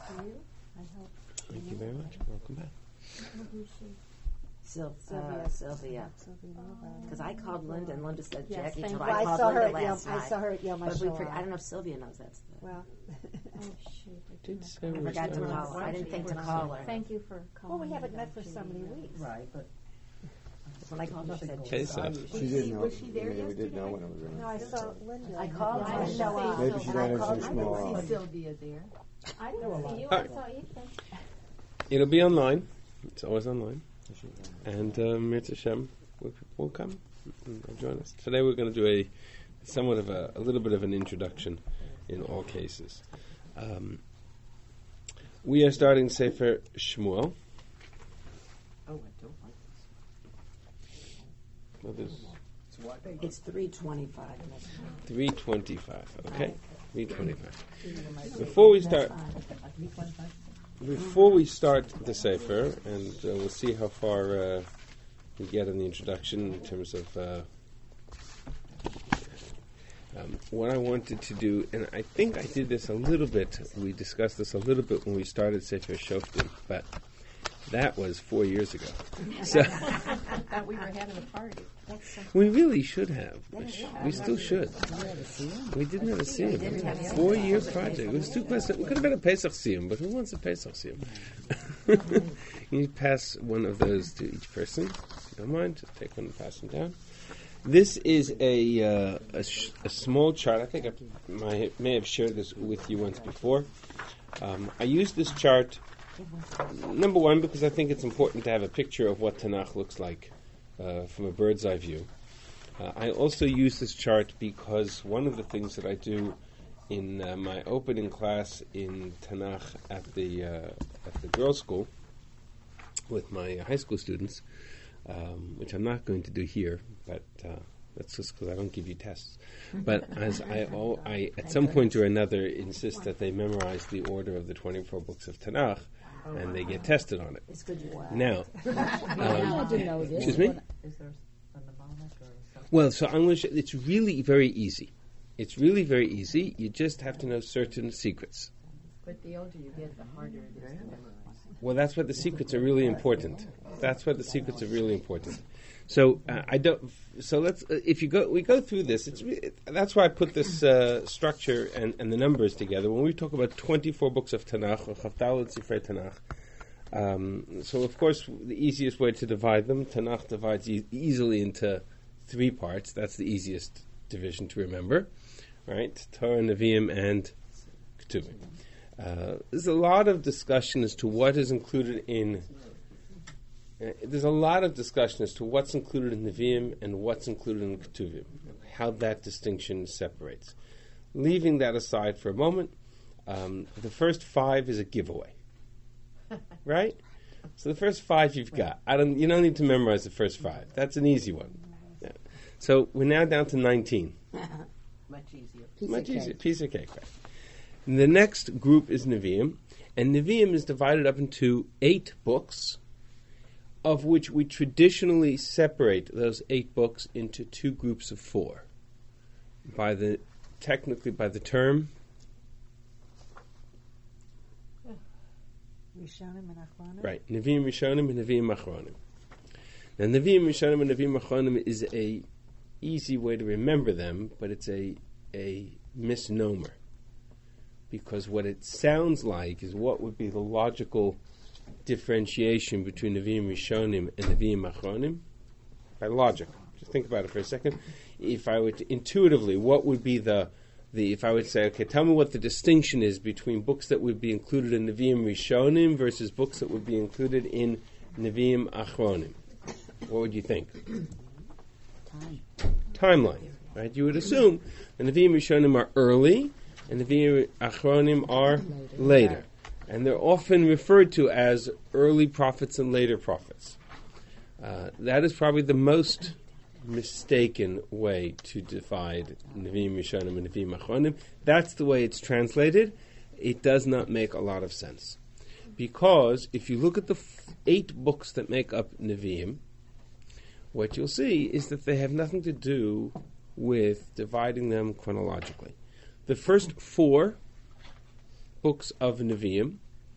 Thank you very much. Welcome back. Sylvia. Because I called Linda, and Linda said Jackie. Thank So you. I called Linda last night. I saw her at Yom But HaShoah. I don't know if Sylvia knows that's the... Well, I forgot to call her. I didn't think to call her. Thank you for calling. well, we haven't met for so many weeks. Right, but... When I called her, she said... Pesach. She didn't know. Was she there We didn't yesterday? know when it was going to No, I saw Linda. I called Yom her. HaShoah. Maybe she got in some I small didn't hour. see Sylvia there. I didn't see you. I saw Ethan. It'll be online. It's always online. And Mirza Hashem will come and join us. Today we're going to do a little bit of an introduction in all cases. We are starting Sefer Shmuel. Oh, I don't like Well, there's It's 3:25. 3:25. Okay, 3:25. Before we start the Sefer, and we'll see how far we get in the introduction in terms of what I wanted to do, and I think I did this a little bit. We discussed this a little bit when we started Sefer Shoftim, but that was 4 years ago. So I thought we were having a party. we really should have. We still should. We didn't have a siyum. 4 year project. It was too close. It could have been a Pesach siyum, but who wants a Pesach siyum? You pass one of those to each person. If you don't mind, just take one and pass them down. This is a small chart. I think I may have shared this with you once before. I use this chart, number one, because I think it's important to have a picture of what Tanakh looks like from a bird's eye view. I also use this chart because one of the things that I do in my opening class in Tanakh at the girls' school with my high school students, which I'm not going to do here, but that's just because I don't give you tests. But as I at some point or another insist that they memorize the order of the 24 books of Tanakh, and they get tested on it. It's good you asked. Now, excuse me? Is there a mnemonic or something? Well, so I'm going to it's really very easy. It's really very easy. You just have to know certain secrets. But the older you get, the harder it is to memorize. Well, that's why the secrets are really important. That's why the secrets are really important. So I don't. So let's. If you go, we go through this. That's why I put this structure and the numbers together. When we talk about 24 books of Tanakh or Chavdalad Sifrei Tanakh. So of course, the easiest way to divide them, Tanakh divides easily into 3 parts. That's the easiest division to remember, right? Torah, Nevi'im, and Ketuvim. There's a lot of discussion as to what is included in. There's a lot of discussion as to what's included in Nevi'im and what's included in Ketuvim, how that distinction separates. Leaving that aside for a moment, the first 5 is a giveaway, right? So the first 5 you've got. You don't need to memorize the first 5. That's an easy one. Yeah. So we're now down to 19. Much easier. Much easier. Piece of cake, right? And the next group is Nevi'im, and Nevi'im is divided up into 8 books, of which we traditionally separate those 8 books into 2 groups of 4. Technically by the term Rishonim and Achronim. right, Nevi'im Rishonim and Nevi'im Achronim. Now Nevi'im Rishonim and Nevi'im Achronim is a easy way to remember them, but it's a misnomer. Because what it sounds like is what would be the logical differentiation between Nevi'im Rishonim and Nevi'im Achronim by logic. Just think about it for a second. If I were to intuitively, what would be if I would say, okay, tell me what the distinction is between books that would be included in Nevi'im Rishonim versus books that would be included in Nevi'im Achronim. What would you think? Timeline, right? You would assume the Nevi'im Rishonim are early and the Nevi'im Achronim are later. And they're often referred to as early prophets and later prophets. That is probably the most mistaken way to divide Nevi'im Rishonim and Nevi'im Achronim. That's the way it's translated. It does not make a lot of sense. Because if you look at the 8 books that make up Nevi'im, what you'll see is that they have nothing to do with dividing them chronologically. The first 4 books of Nevi'im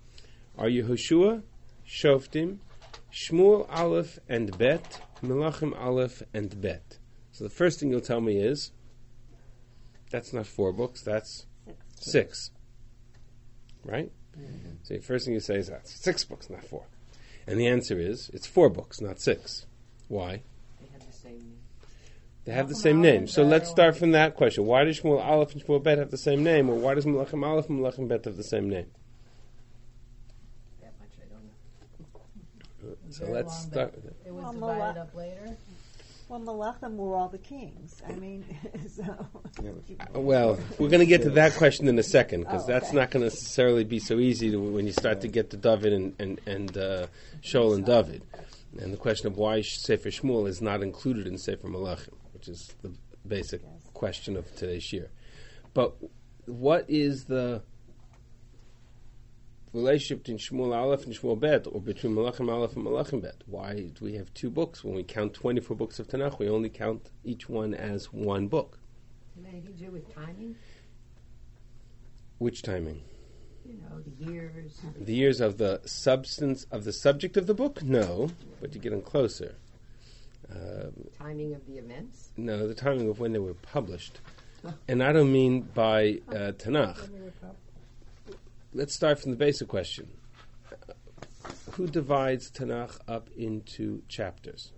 are Yehoshua, Shoftim, Shmuel Aleph and Bet, Melachim Aleph and Bet. So the first thing you'll tell me is, that's not 4 books, that's 6. Right? So the first thing you say is that's 6 books, not 4. And the answer is, it's 4 books, not 6. Why? They have the same name. They have the same name. So let's start from that question. Why does Shmuel Aleph and Shmuel Bet have the same name? Or why does Melachim Aleph and Melachim Bet have the same name? That much I don't know. So let's start with it. It was Well, divided up later. Well, Malachim were all the kings. I mean, so. Well, we're going to get to that question in a second, because that's okay. not going to necessarily be so easy when you start to get to David and Shaul and David. And the question of why Sefer Shmuel is not included in Sefer Malachim, which is the basic question of today's year. But what is the relationship between Shmuel Aleph and Shmuel Bet, or between Melachim Aleph and Melachim Bet? Why do we have 2 books? When we count 24 books of Tanakh, we only count each one as 1 book. Has anything to do with timing? Which timing? You know, the years. The years of the substance of the subject of the book? No, but you're getting closer. Timing of the events? No, the timing of when they were published. And I don't mean by Tanakh. Let's start from the basic question. Who divides Tanakh up into chapters?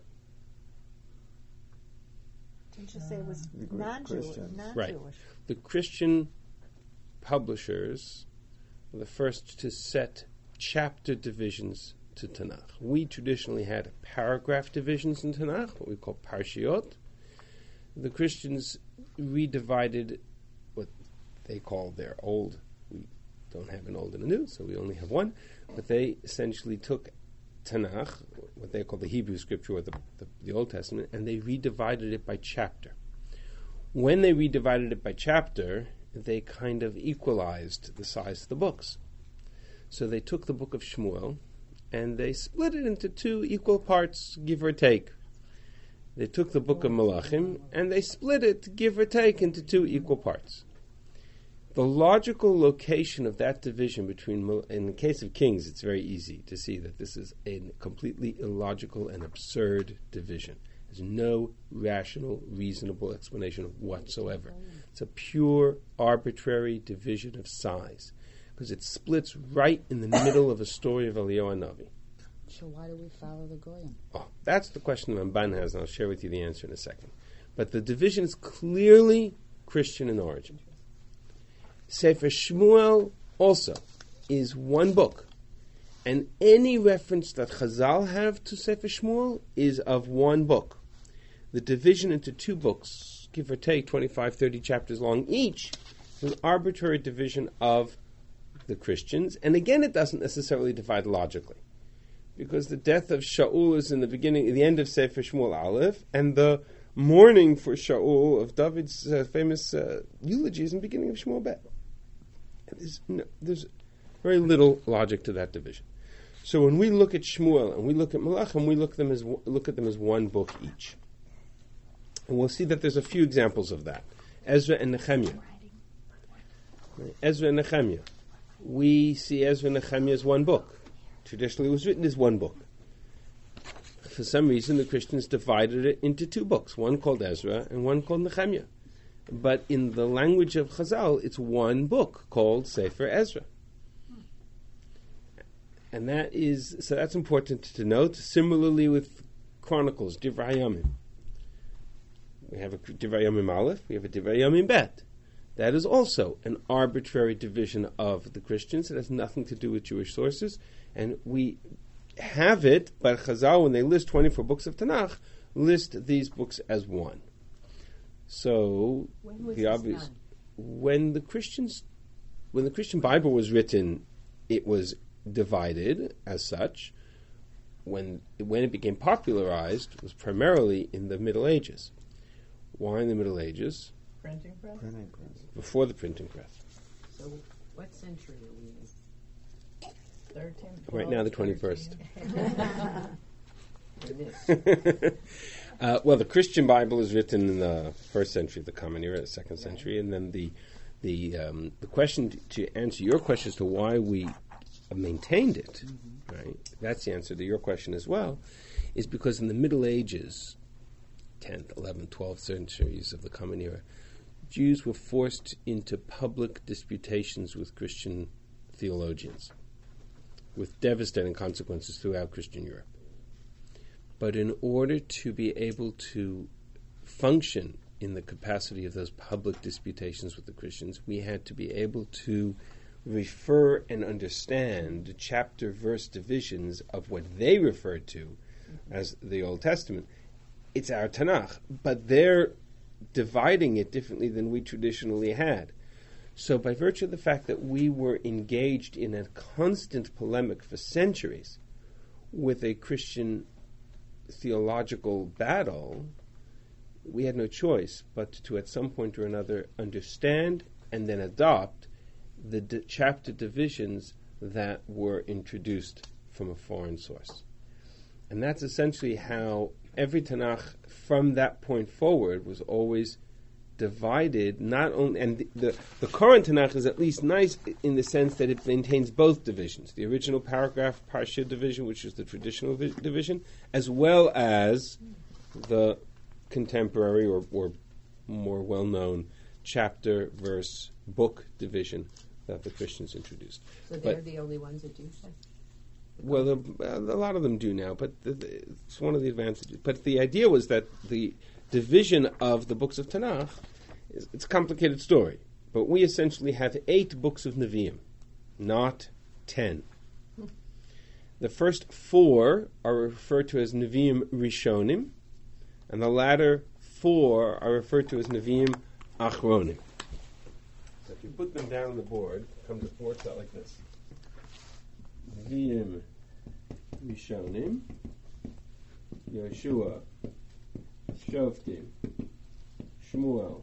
Didn't you say it was the non-Jewish? Christians. Right. The Christian publishers were the first to set chapter divisions to Tanakh. We traditionally had paragraph divisions in Tanakh, what we call parshiot. The Christians redivided what they call their old. We don't have an old and a new, so we only have one. But they essentially took Tanakh, what they call the Hebrew scripture or the Old Testament, and they redivided it by chapter. When they redivided it by chapter, they kind of equalized the size of the books. So they took the book of Shmuel and they split it into 2 equal parts, give or take. They took the book of Melachim and they split it, give or take, into 2 equal parts. The logical location of that division between, in the case of Kings, it's very easy to see that this is a completely illogical and absurd division. There's no rational, reasonable explanation whatsoever. It's a pure, arbitrary division of size, because it splits right in the middle of a story of Eliyahu Hanavi. So why do we follow the Goyim? Oh, that's the question Ramban has, and I'll share with you the answer in a second. But the division is clearly Christian in origin. Sefer Shmuel also is 1 book, and any reference that Chazal have to Sefer Shmuel is of 1 book. The division into 2 books, give or take 25, 30 chapters long each, is an arbitrary division of the Christians, and again it doesn't necessarily divide logically, because the death of Shaul is in the end of Sefer Shmuel Aleph, and the mourning for Shaul of David's famous eulogy is in the beginning of Shmuel Bet. There's very little logic to that division. So when we look at Shmuel and we look at Melachim, we look at them as 1 book each. And we'll see that there's a few examples of that. Ezra and Nehemiah. Ezra and Nehemiah. We see Ezra and Nehemiah as 1 book. Traditionally it was written as 1 book. For some reason the Christians divided it into 2 books, one called Ezra and one called Nehemiah. But in the language of Chazal, it's 1 book called Sefer Ezra. And that's important to note. Similarly with Chronicles, Divrei Hayamim. We have a Divrei Hayamim Aleph, we have a Divrei Hayamim Bet. That is also an arbitrary division of the Christians. It has nothing to do with Jewish sources. And we have it, but Chazal, when they list 24 books of Tanakh, list these books as 1. So When was the this obvious done? when the Christian Bible was written, it was divided as such. When it became popularized, it was primarily in the Middle Ages. Why in the Middle Ages? Printing press? Before the printing press. So what century are we in? 13, Right now, the 21st. In this. Well, the Christian Bible is written in the 1st century, the Common Era, the 2nd century, and then the question to answer your question as to why we maintained it, right? That's the answer to your question as well, is because in the Middle Ages, 10th, 11th, 12th centuries of the Common Era, Jews were forced into public disputations with Christian theologians, with devastating consequences throughout Christian Europe. But in order to be able to function in the capacity of those public disputations with the Christians, we had to be able to refer and understand chapter-verse divisions of what they referred to as the Old Testament. It's our Tanakh, but they're dividing it differently than we traditionally had. So by virtue of the fact that we were engaged in a constant polemic for centuries with a Christian theological battle, we had no choice but to at some point or another understand and then adopt the chapter divisions that were introduced from a foreign source. And that's essentially how every Tanakh from that point forward was always divided, not only, and the current Tanakh is at least nice in the sense that it maintains both divisions, the original paragraph Parsha division, which is the traditional division, as well as the contemporary or more well-known chapter, verse, book division that the Christians introduced. So they're the only ones that do so? Well, a lot of them do now, but it's one of the advantages. But the idea was that the division of the books of Tanakh, it's a complicated story. But we essentially have 8 books of Nevi'im, not 10. The first 4 are referred to as Nevi'im Rishonim, and the latter 4 are referred to as Nevi'im Achronim. So if you put them down on the board, it comes works out like this. Nevi'im Rishonim, Yoshua, Shoftim, Shmuel,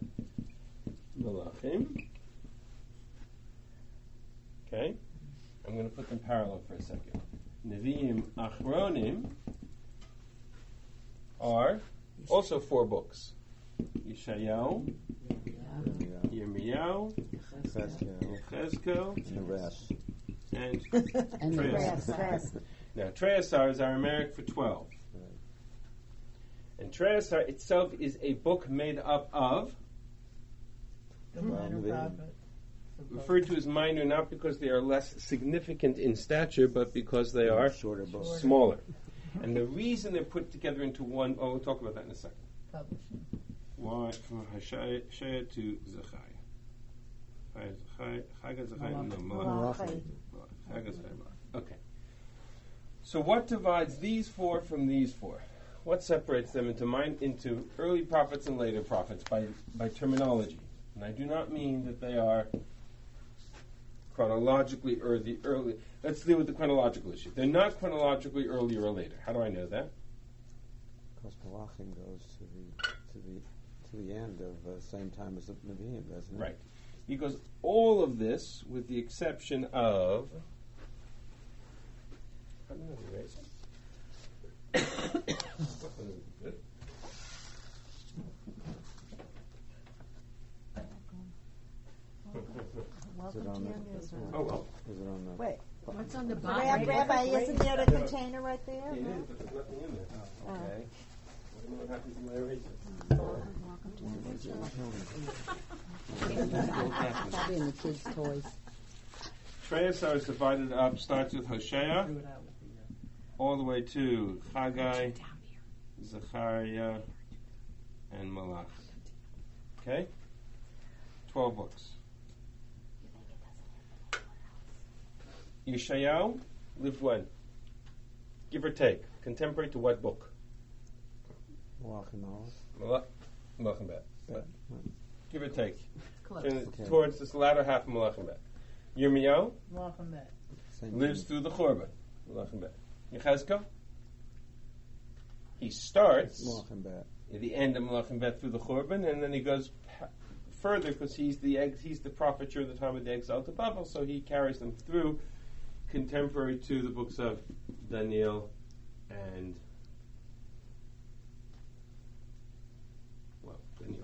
Malachim. Okay? I'm going to put them parallel for a second. Nevi'im Achronim are also 4 books. Yeshayahu, Yirmiyahu, Chezkel, and Treasar. Now, Treasar is Aramaic for 12. And Treasar itself is a book made up of, The minor prophet. referred to as minor not because they are less significant in stature, but because they are shorter books. smaller. And the reason they're put together into one, we'll talk about that in a second. Publishing. Why, from Hoshea to Zechariah. Malachi. Okay. So what divides these 4 from these 4? What separates them into early prophets and later prophets by terminology? And I do not mean that they are chronologically early. Let's deal with the chronological issue. They're not chronologically earlier or later. How do I know that? Because Malachim goes to the end of the same time as the Nevi'im, doesn't it? Right. Because all of this, with the exception of... I don't know the erase. Is it on the? Oh, well. Is it on the? Wait, What's on the bottom? Rabbi, isn't there a container right there? It is, but there's nothing in there. Okay. I don't know what happens when I erase it. Probably in the kids' toys. Treasar is divided up, starts with Hoshea, all the way to Haggai, Zechariah, and Malachi. Okay? 12 books. Yeshayahu lived when? Give or take. Contemporary to what book? Malachim Aleph. Malachim Bet. Bet. Give or take. Close. Okay. Towards this latter half of Malachim Bet. Yirmiyahu Malachim Bet. Same lives thing. through the Chorban. Malachim Bet. Yechezkel, he starts Malachim Bet. at the end of Malachim Bet through the Chorban, and then he goes further because he's the prophet during the time of the exile to Babel, so he carries them through, contemporary to the books of Daniel and Daniel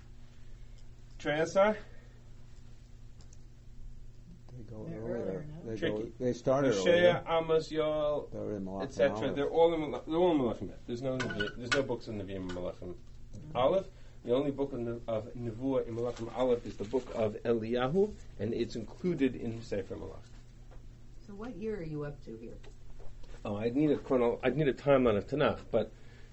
primarily. Treasar, They go They're earlier. earlier, no? They tricky. They started Hosea, earlier. Amos, Yoel, They were in Malachim etc. Aleph. They're all in Malachim. There's no books in Nevi'im and Malachim Aleph. The only book of Nevuah in Malachim Aleph is the book of Eliyahu, and it's included in Sefer Malach. So what year are you up to here? Oh, I'd need a timeline of Tanakh, but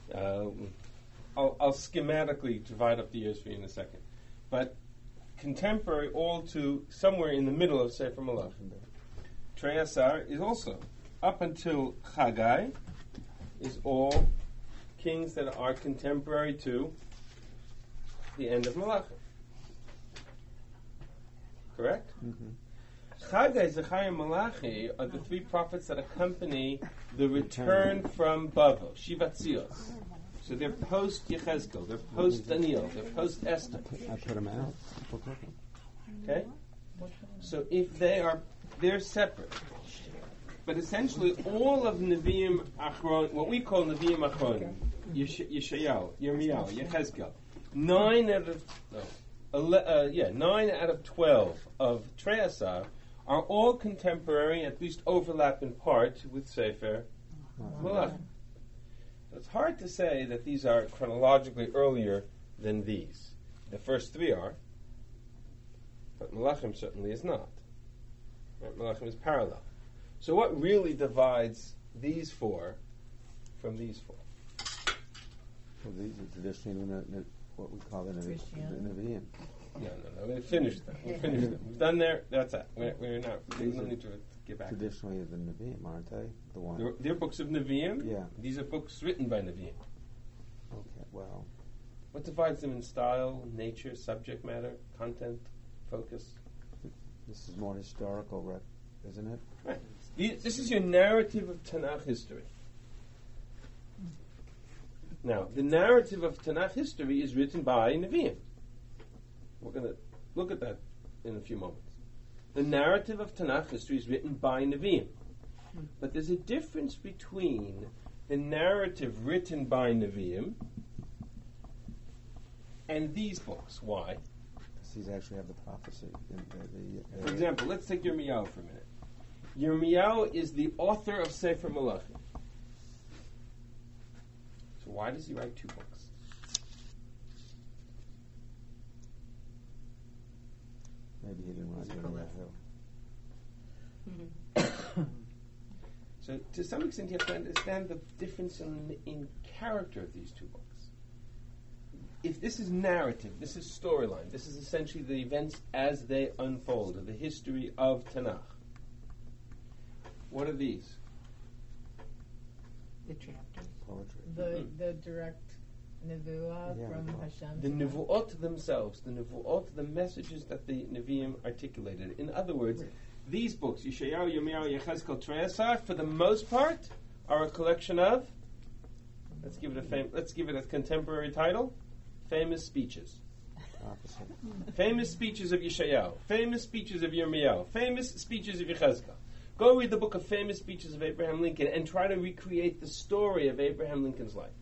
I'll schematically divide up the years for you in a second. But contemporary, all to somewhere in the middle of Sefer Malach. Trei Asar is also up until Chagai is all kings that are contemporary to the end of Malachim. Correct? Chagai, Zechariah, Malachi are the three prophets that accompany the return from Bavel, Shivat Tzios. So they're post Yechezkel, they're post Daniel, they're post Esther. I put them out. Okay? So if they're separate. But essentially all of Nevi'im Achron, what we call Nevi'im Achron, Yeshayahu, Yirmiyahu, Yechezkel, 9 out of 12 of Trei Asar are all contemporary, at least overlap in part, with Sefer Malachim. It's hard to say that these are chronologically earlier than these. The first three are, but Malachim certainly is not. Right? Malachim is parallel. So what really divides these four from these four? Well, these are traditionally what we call the Nevi'im. No. We finished them. We're done there. That's it. We're not. There's no need to get back. Traditionally, the Nevi'im, aren't they? The one. They're books of Nevi'im. Yeah. These are books written by Nevi'im. Okay. Well, What divides them in style, nature, subject matter, content, focus? this is more historical, isn't it? Right. This is your narrative of Tanakh history. Now, the narrative of Tanakh history is written by Nevi'im. We're going to look at that in a few moments. The narrative of Tanakh history is written by Nevi'im. But there's a difference between the narrative written by Nevi'im and these books. Why? Because these actually have the prophecy. For example, let's take Yirmiyahu for a minute. Yirmiyahu is the author of Sefer Malachim. So why does he write two books? Maybe he didn't want to go that hill. So to some extent you have to understand the difference in character of these two books. If this is narrative, this is storyline, this is essentially the events as they unfold, of the history of Tanakh. What are these? The chapters. Poetry. The direct nevuah Yeah, from well, Hashem. The Nevu'ot themselves, the messages that the Nevi'im articulated. In other words, these books, Yeshayahu, Yirmiyahu, Yechezkel, Trei Asar, for the most part, are a collection of, let's give it a contemporary title, famous speeches. Opposite. Famous speeches of Yeshayahu, famous speeches of Yirmiyahu, famous speeches of Yechezkel. Go read the book of famous speeches of Abraham Lincoln and try to recreate the story of Abraham Lincoln's life.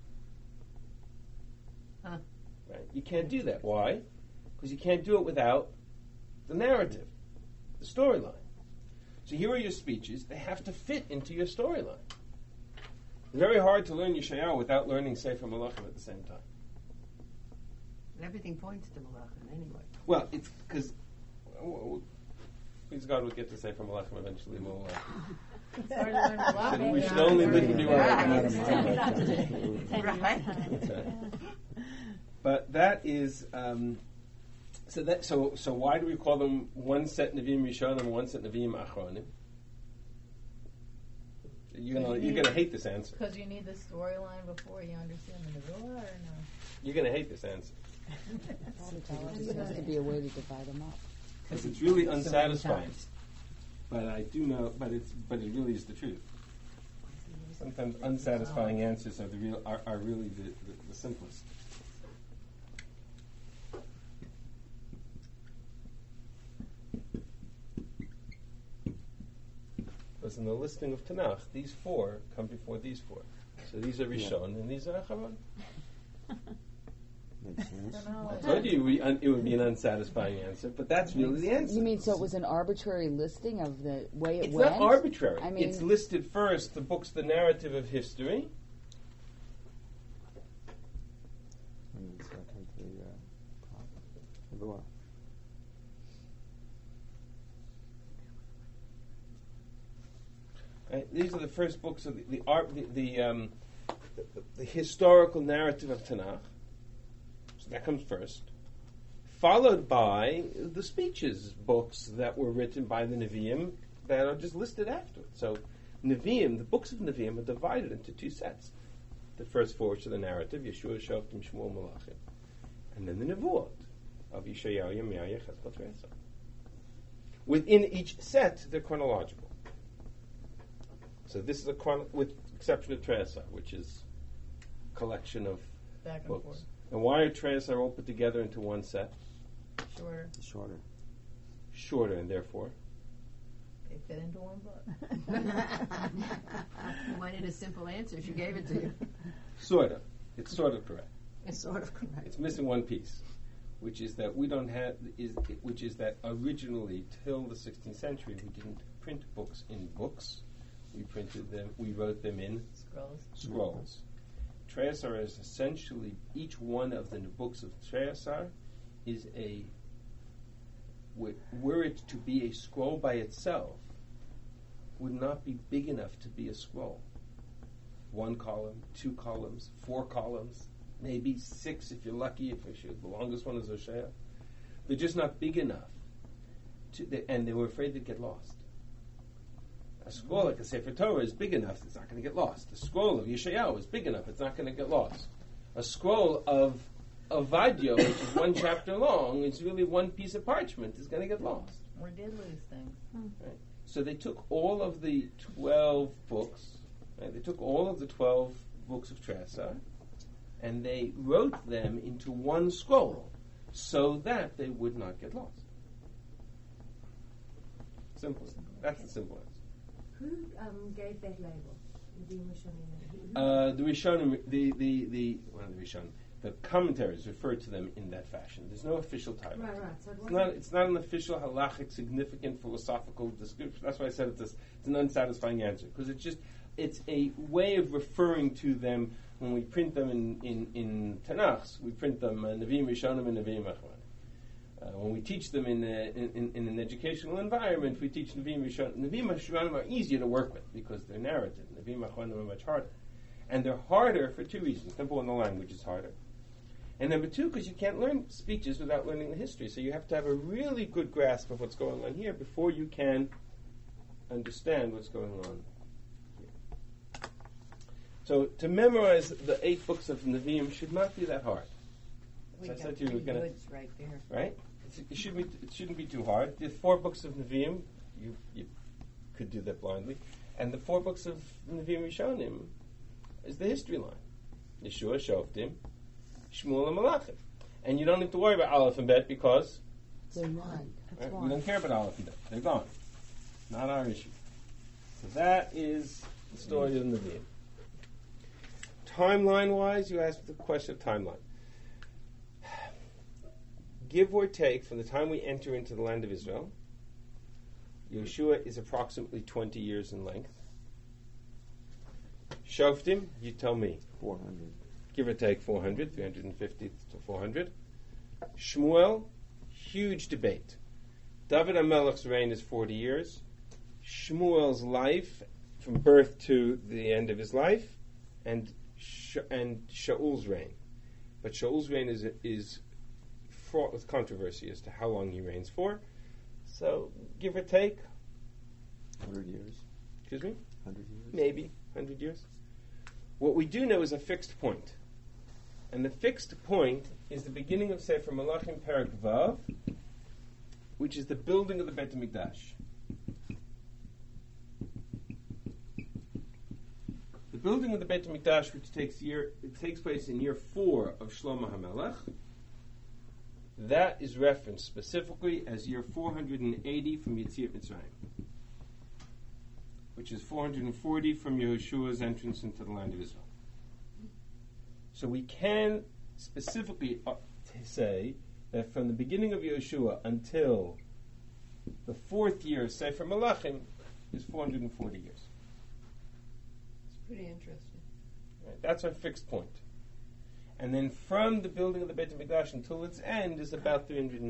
Huh. Right? You can't do that. Why? Because you can't do it without the narrative, the storyline. So here are your speeches. They have to fit into your storyline. It's very hard to learn Yeshayahu without learning Sefer Malachim at the same time. And everything points to Malachim anyway. Well, it's because, please God, we'll get to Sefer Malachim eventually. We'll, It's hard to learn Malachim. we should only live and be Right. well. Right. But that is so why do we call them one set Nevi'im Rishonim and one set Nevi'im Achronim? You're gonna hate this answer. Because you need the storyline before you understand the nevuah, or no? You're gonna hate this answer There has to be a way to divide them up. because it's really unsatisfying. But I do know, but it really is the truth. Sometimes unsatisfying answers are really the simplest. Because in the listing of Tanakh, these four come before these four. So these are Rishon and these are Acharon. Makes sense. I told you it would be an unsatisfying answer, but that's really the answer. You mean so it was an arbitrary listing of the way it It's went? not arbitrary. I mean, it's listed first, the books, the narrative of history. And then second, the Nevuah. Right? These are the first books of the historical narrative of Tanakh. So that comes first. Followed by the speeches books that were written by the Nevi'im that are just listed afterwards. So Nevi'im, the books of Nevi'im are divided into two sets. The first four, which are the narrative, Yeshua, Shoftim, Shmuel, Malachim. And then the Nevuot of Yeshayahu, Yirmiyahu, Yechezkel, Teresa. Within each set, they're chronological. So this is with exception of Teresa, which is a collection of Back and books. forth. And why are Teresa all put together into one set? Shorter. Shorter. Shorter, and therefore? They fit into one book. You wanted a simple answer. She gave it to you. Sort of. It's sort of correct. It's sort of correct. It's missing one piece, which is that which is that originally, till the 16th century, we didn't print books in books. We wrote them in scrolls. Treyasar is essentially, each one of the books of Treyasar is were it to be a scroll by itself, would not be big enough to be a scroll. 1 column, 2 columns, 4 columns, maybe 6 if you're lucky, the longest one is Hosea. They're just not big enough, and they were afraid they'd get lost. A scroll like a Sefer Torah is big enough, it's not going to get lost. A scroll of Yeshayahu is big enough, it's not going to get lost. A scroll of Vadio, which is 1 chapter long, is really one piece of parchment, is going to get lost. We did lose things. Right? So they took all of the 12 books, right? They took all of the 12 books of Treyasar, and they wrote them into one scroll, so that they would not get lost. Simple. That's the simple answer. Who gave that label? The The Rishonim, one of the Rishonim, the commentaries refer to them in that fashion. There's no official title. Right. So It's not an official halachic, significant philosophical description. That's why I said it's an unsatisfying answer, because it's a way of referring to them. When we print them in Tanakh, we print them Nevi'im Rishonim and Nevi'im Achronim. When we teach them in an educational environment, we teach Nevi'im Rishonim. Nevi'im Rishonim are easier to work with because they're narrative. Nevi'im Achronim are much harder. And they're harder for 2 reasons. Number one, the language is harder. And number 2, because you can't learn speeches without learning the history. So you have to have a really good grasp of what's going on here before you can understand what's going on here. So to memorize the 8 books of Nevi'im should not be that hard. We I got said you were 3 gonna- goods right there. Right? It shouldn't be too hard. The 4 books of Nevi'im, you could do that blindly. And the 4 books of Nevi'im Rishonim is the history line. Yeshua, Shoftim, Shmuel, and Malachim. And you don't need to worry about Aleph and Bet because They're not. right, we don't care about Aleph and Bet. They're gone. Not our issue. So that is the story of Nevi'im. Timeline-wise, you asked the question of timeline. Give or take, from the time we enter into the land of Israel, Yeshua is approximately 20 years in length. Shoftim, you tell me. 400. Give or take 400, 350 to 400. Shmuel, huge debate. David HaMelech's reign is 40 years. Shmuel's life, from birth to the end of his life, and Shaul's reign. But Shaul's reign is fraught with controversy as to how long he reigns for. So, give or take, 100 years. excuse me, 100 years. maybe 100 years. What we do know is a fixed point. And the fixed point is the beginning of Sefer Malachim Perek Vav, which is the building of the Beit HaMikdash. The building of the Beit HaMikdash, which takes place in year 4 of Shlomo HaMelech, that is referenced specifically as year 480 from Yetziat Mitzrayim, which is 440 from Yehoshua's entrance into the land of Israel. So we can specifically say that from the beginning of Yeshua until the 4th year of Sefer Malachim is 440 years. It's pretty interesting. Right? That's our fixed point. And then from the building of the Beit HaMikdash until its end is about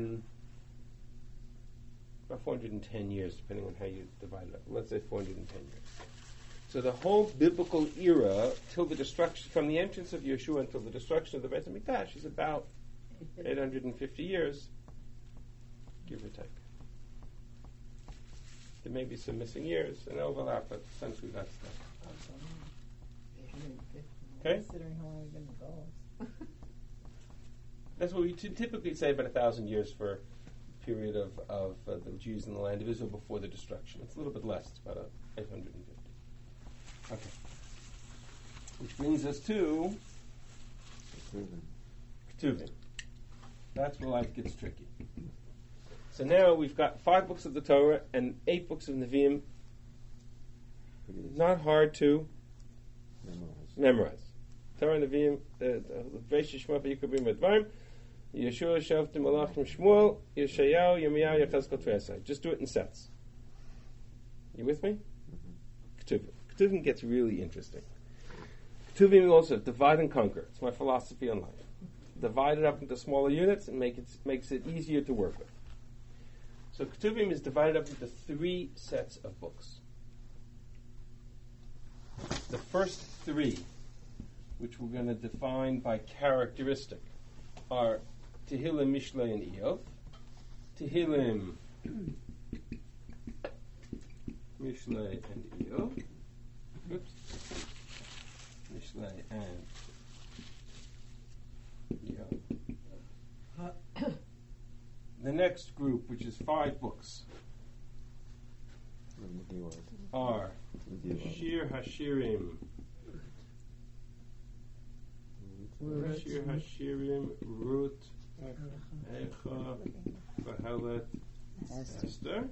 410 years, depending on how you divide it up. Let's say 410 years. So the whole biblical era, till the destruction, from the entrance of Yeshua until the destruction of the Beit HaMikdash, is about 850 years, give or take. There may be some missing years and overlap, but essentially that's that. Okay? Considering how long we've been in Gaul. That's what we typically say about 1,000 years for a period of the Jews in the land of Israel before the destruction. It's a little bit less. It's about 850. Okay. Which brings us to Ketuvim. That's where life gets tricky. So now we've got 5 books of the Torah and 8 books of Nevi'im. Not hard to memorize. Torah, Nevi'im, Veish Shema V'Yikra B'Yim Advarim, Yeshua, Shavtim, Malachim, Shmuel, Yeshayahu, Yirmiyahu, Yechezkel, Teresai. Just do it in sets. You with me? Ketuvim. Ketuvim gets really interesting. Ketuvim also divide and conquer. It's my philosophy on life. Divide it up into smaller units and makes it easier to work with. So Ketuvim is divided up into 3 sets of books. The first 3, which we're going to define by characteristic, are Tehillim, Mishlei, and Iyov. Tehillim, Mishlei, and Iyov. Oops. Mishlei and Iyov. The next group, which is 5 books, are Shir Hashirim, Shir Hashirim, Ruth, Echa, Kohelet, Esther.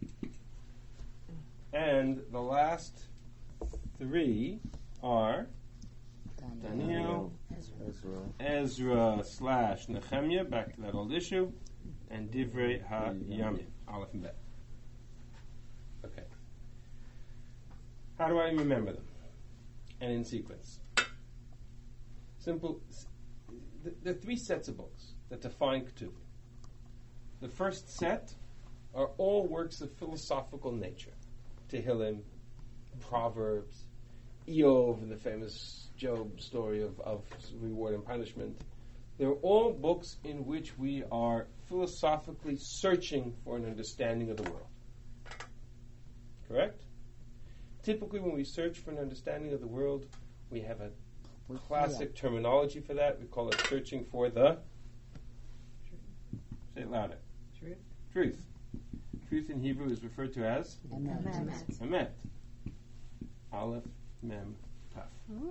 And the last 3 are Daniel, Ezra / Nehemiah, back to that old issue, and Divrei HaYamim, Aleph and Bet. Okay. How do I remember them? And in sequence. Simple. There are 3 sets of books that define Ketuvim. The first set are all works of philosophical nature. Tehillim, Proverbs, Iyov, and the famous Job story of reward and punishment. They're all books in which we are philosophically searching for an understanding of the world. Correct? Typically, when we search for an understanding of the world, we have a classic terminology for that. We call it searching for the... Say it louder. Truth. Truth in Hebrew is referred to as? Emet. Aleph, Mem, Taf.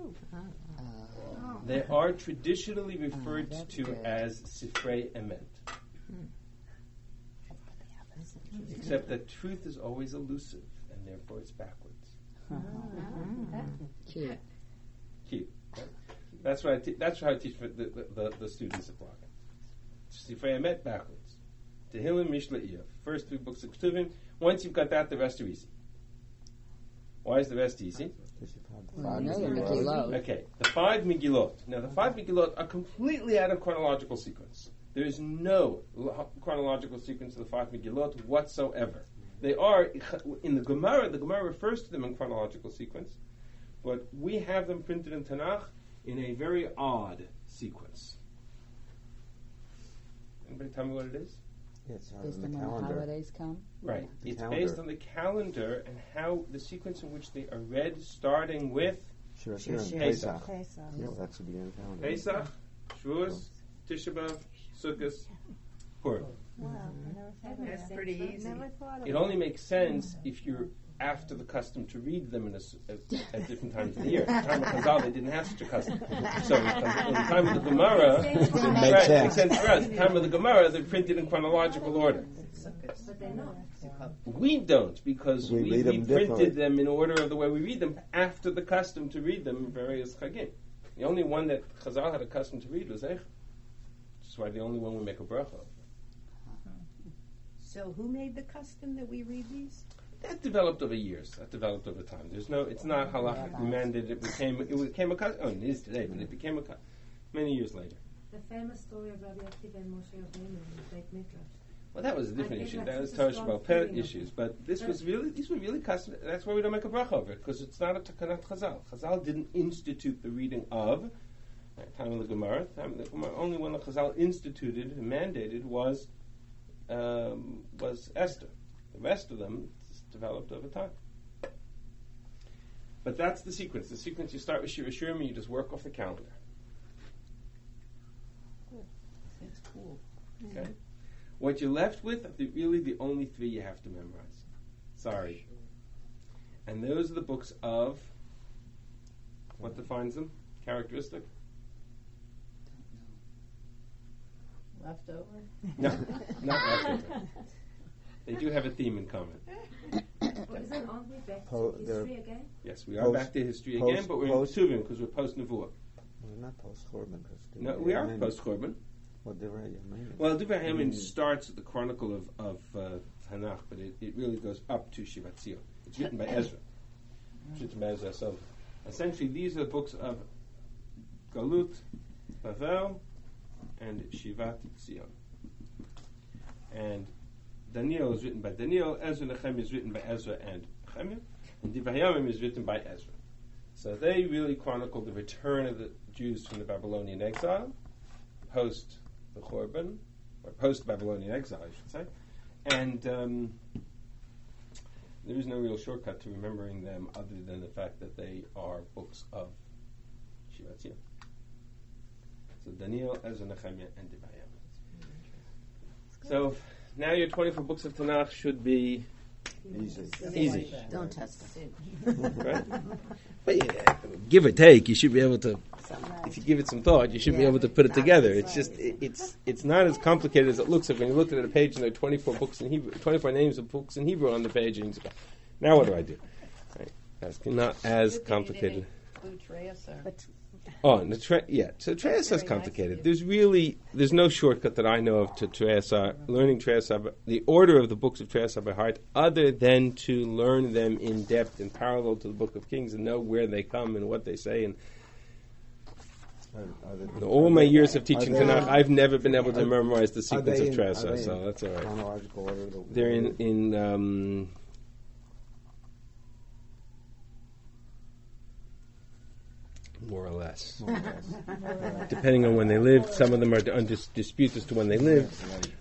They are traditionally referred to as Sifrei Emet. Except that truth is always elusive, and therefore it's backwards. Cute. That's how I teach the students at Block. Sifrei Emet backwards. Tehillim, Mishlei, Iyov. First 3 books of Ketuvim. Once you've got that, the rest are easy. Why is the rest easy? Okay, the 5 Megillot. Now, the 5 Megillot are completely out of chronological sequence. There is no chronological sequence of the 5 Megillot whatsoever. They are, in the Gemara refers to them in chronological sequence, but we have them printed in Tanakh in a very odd sequence. Anybody tell me what it is? It's Based on on the when the calendar. holidays come? Right. It's calendar. based on the calendar and how the sequence in which they are read, starting with Sure, Pesach. Pesach. Pesach. Yeah, that should be in the calendar. Pesach, Shavuos, Tisha B'Av, Sukkot, Purim. Wow, I never thought of That's that. pretty easy. Never thought of It that. only makes sense if you're after the custom to read them at different times of the year. At the time of Chazal, they didn't have such a custom. So at the time of the Gemara, makes right, sense. makes sense for us. At the time of the Gemara, they're printed in chronological order. But they're not. We don't, because We we read them printed differently. them in order of the way we read them after the custom to read them in various chagim. The only one that Chazal had a custom to read was Eich. is why the only one we make a bracha of. So who made the custom that we read these? That developed over years. That developed over time. It's not halachically mandated. It became a custom. Oh, it is today, but it became a custom many years later. The famous story of Rabbi Akiva and Moshe Rabbeinu in the Beit Midrash. Well, that was a different I issue. think That was that's Torah just a Shabbat strong Peh feeling of issues. it. But these were really custom. That's why we don't make a bracha over it, because it's not a Takanat Chazal. Chazal didn't institute the reading of time of the Gemara. Only one that Chazal instituted and mandated was Esther. The rest of them developed over time. But that's the sequence. The sequence, you start with Shir Hashirim and you just work off the calendar. That's cool. Okay? What you're left with are really the only three you have to memorize. Sorry. And those are the books of, what defines them? Characteristic? Leftover. No, not leftover. They do have a theme in common. Aren't we back Po- to they're- history again? Yes, we are Post- back to history post- again, but we're in post- Ksuvim because we're post-Nevuah. We're not post-Churban. No, we are post-Churban. Well, Divrei Yamin. Well, Divrei Yamin starts at the Chronicle of Tanakh, but it really goes up to Shivat Zion. It's written by Ezra. It's written by Ezra. So, essentially, these are the books of Galut, Bavel, and Shivat Zion. And Daniel is written by Daniel. Ezra Nehemiah is written by Ezra and Nehemiah. And Divrei Yamin is written by Ezra. So they really chronicle the return of the Jews from the Babylonian exile, post the Churban, or post-Babylonian exile, I should say. And there is no real shortcut to remembering them other than the fact that they are books of Shivat Zion. So Daniel, Ezra, Nehemiah, and Divrei Yamin. So now your 24 books of Tanakh should be easy. Don't test it. Right? But yeah, give or take, you should be able to. If you give it some thought, you should be able to put it together. It's just it's not as complicated as it looks. If when you look at a page and there are 24 books in Hebrew, 24 names of books in Hebrew on the page, and you say, now what do I do? Right? That's not as complicated. Oh, and so Treasar is complicated. There's no shortcut that I know of to Treasar, learning Treasar, the order of the books of Treasar by heart, other than to learn them in depth and parallel to the Book of Kings and know where they come and what they say. And in all my years of teaching Tanakh, I've never been able to memorize the sequence of Treasar, so that's all right. Chronological order. They're in more or less. Depending on when they lived. Some of them are under dispute as to when they lived.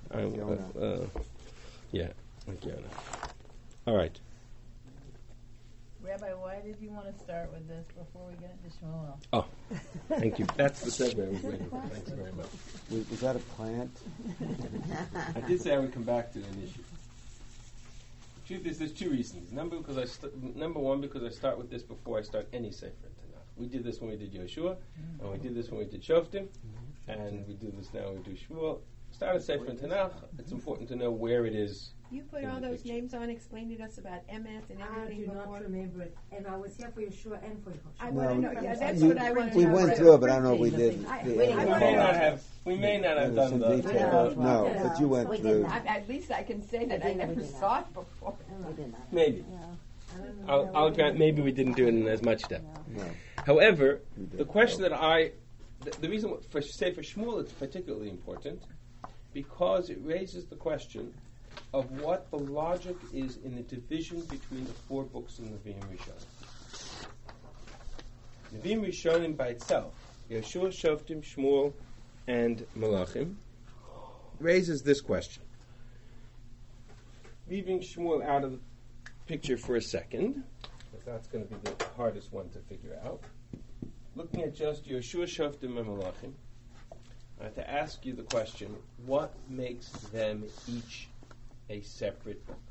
Yeah, like Yonah. All right. Rabbi, why did you want to start with this before we get into Shmuel? Oh, thank you. That's the segue I was waiting for. Thanks very much. Was that a plant? I did say I would come back to an issue. The truth is, there's two reasons. Number one, because I start with this before I start any Sefer in Tanakh. We did this when we did Yoshua, and we did this when we did Shoftim, and we do this now when we do Shmuel. Start a Sefer in Tanakh. It's important to know where it is. You put all those names on, explained to us about Emet and I everything do before. not remember it. And I was here for Yeshua and for Yehoshua. I want to know. Yeah, that's we- what I want to We know. went through it, but I don't know if we did. We may not have done some the. detail. No, but you went We through. did not. At least I can say that I never saw it before. Maybe. I'll grant maybe we didn't do it in as much depth. No. However, the question that the reason for Shmuel it's particularly important because it raises the question of what the logic is in the division between the four books in Nevi'im Rishonim. Nevi'im Rishonim by itself, Yeshua, Shoftim, Shmuel, and Malachim, raises this question. Leaving Shmuel out of the picture for a second, because that's going to be the hardest one to figure out. Looking at just Yeshua, Shoftim, and Malachim, I have to ask you the question, what makes them each a separate book?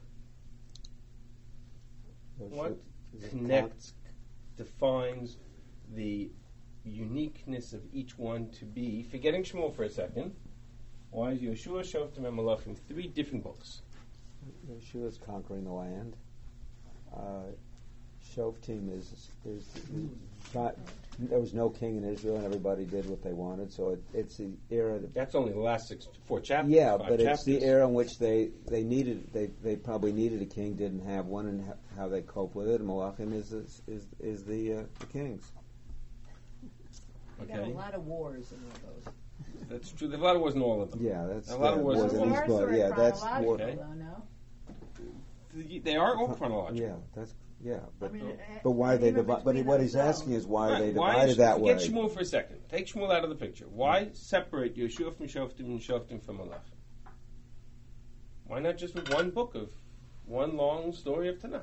What connects, defines the uniqueness of each one to be, forgetting Shmuel for a second, why is Yeshua, Shoftim, and Malachim three different books? Yeshua's conquering the land. Shoftim is not. There was no king in Israel, and everybody did what they wanted. So it's the era. That's only the last 4 chapters. Yeah, 5 but it's chapters. the era in which they probably needed a king, didn't have one, and how they cope with it. And Malachim is the kings. We got a lot of wars in all those. That's true. There's a lot of wars in all of them. Yeah, that's A lot of wars more in than these each book. Yeah, that's more. Okay. Though, no? They are all chronological. Yeah, that's but I mean, but why and they even divide? But between what he's themselves. asking is why Right. they Why divided that way. Forget Shmuel for a second. Take Shmuel out of the picture. Why separate Yeshua from Shoftim and Shoftim from Malach? Why not just one book of one long story of Tanakh?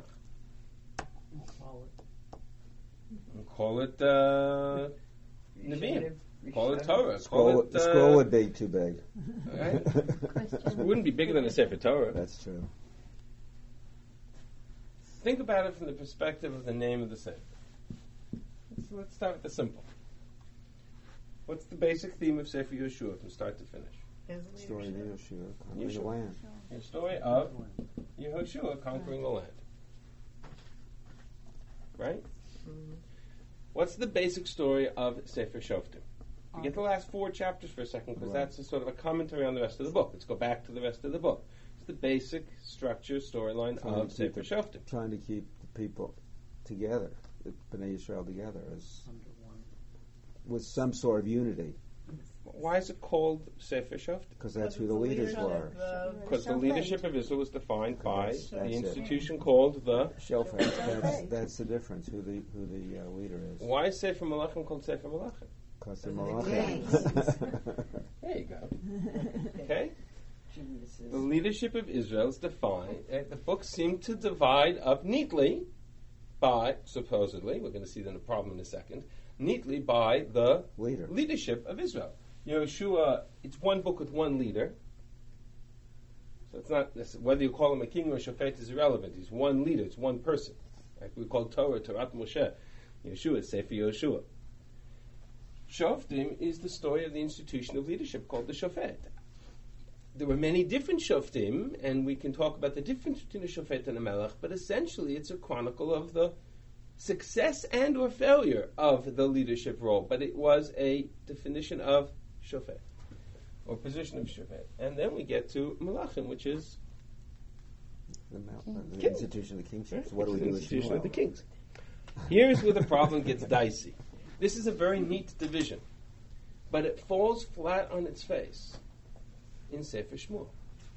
And call it Nevi'im. Call it Torah. The scroll would be too big. Right? It wouldn't be bigger than a Sefer Torah. That's true. Think about it from the perspective of the name of the Sefer. Let's start with the simple. What's the basic theme of Sefer Yeshua from start to finish? Story of Yeshua conquering the Yeshua. land. The story of Yehoshua conquering the land. Right? What's the basic story of Sefer Shoftim? Forget the last 4 chapters for a second, because that's a sort of a commentary on the rest of the book. Let's go back to the rest of the book. It's the basic structure, storyline of Sefer Shoftim. Trying to keep the people together, the Bnei Yisrael together, with some sort of unity. Why is it called Sefer Shoftim? Because that's who the leaders were. Because the leadership of Israel was defined by That's the it. institution called the... Shofet. That's the difference. Who the leader is. Why is Sefer Malachim called Sefer Malachim? Because they're gangs. Malachim. There you go. Okay? The leadership of Israel is defined, the books seem to divide up neatly by, supposedly, we're going to see the problem in a second, neatly by the Leader. leadership of Israel. Yeshua, it's one book with one leader. So it's not, whether you call him a king or a shofet is irrelevant. He's one leader, it's one person. Like we call Torah, Torah Moshe. Yeshua is Sefer Yeshua. Shoftim is the story of the institution of leadership called the shofet. There were many different shoftim, and we can talk about the difference between a shofet and a melech, but essentially it's a chronicle of the success and or failure of the leadership role. But it was a definition of shofet, or position of shofet. And then we get to Malachim, which is The King. institution of the kingship. So what do we do with institution of the Shmuel? kings. Here's where the problem gets dicey. This is a very neat division, but it falls flat on its face in Sefer Shmuel.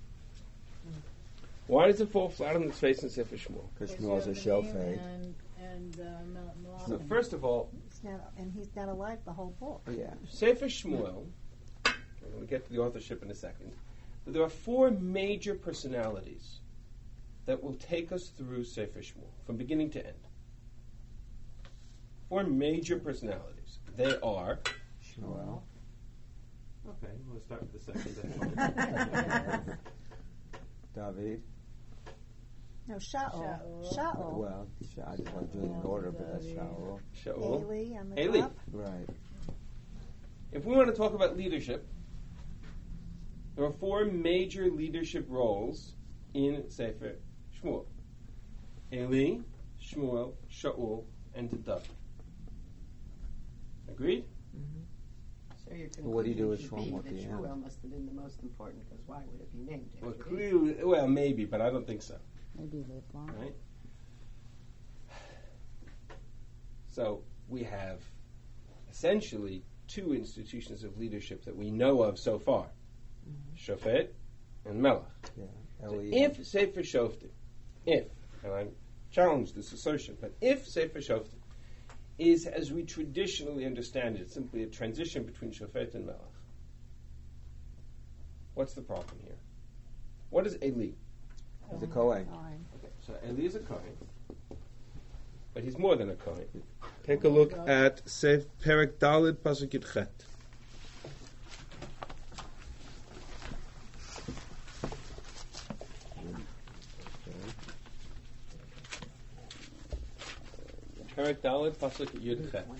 Why does it fall flat on its face in Sefer Shmuel? Because Shmuel is a shofet. And So Malachim. first of all, He's not alive the whole book. Yeah. Sefer Shmuel, we're going to get to the authorship in a second, but there are 4 major personalities that will take us through Sefer Shmuel, from beginning to end. 4 major personalities. They are... Shmuel. Okay, we'll start with the second. That's fine. David. No, Shaul. Well, I just want to do it in order, but that's Shaul. Shaul. Eli on the Eli. top. Right. If we want to talk about leadership, there are 4 major leadership roles in Sefer Shmuel. Eli, Shmuel, Shaul, and David. Agreed? So your But what do you do with conclusion Shmuel should at be the that end? Shmuel must have been the most important, because why would it be named Well, after him? clearly, well, maybe, but I don't think so. Maybe live long. Right? So we have essentially 2 institutions of leadership that we know of so far: Shofet and Melech. Yeah. So Eli. if Sefer Shoftim, and I challenge this assertion, but if Sefer Shoftim is, as we traditionally understand it, simply a transition between Shofet and Melech, what's the problem here? What is Eli? He's a Kohen. Fine. Okay, so Eli is a Kohen, but he's more than a Kohen. Take a look at Sefer Perek Daled Pasuk Yud Chet. Perek Daled Pasuk Yud Chet.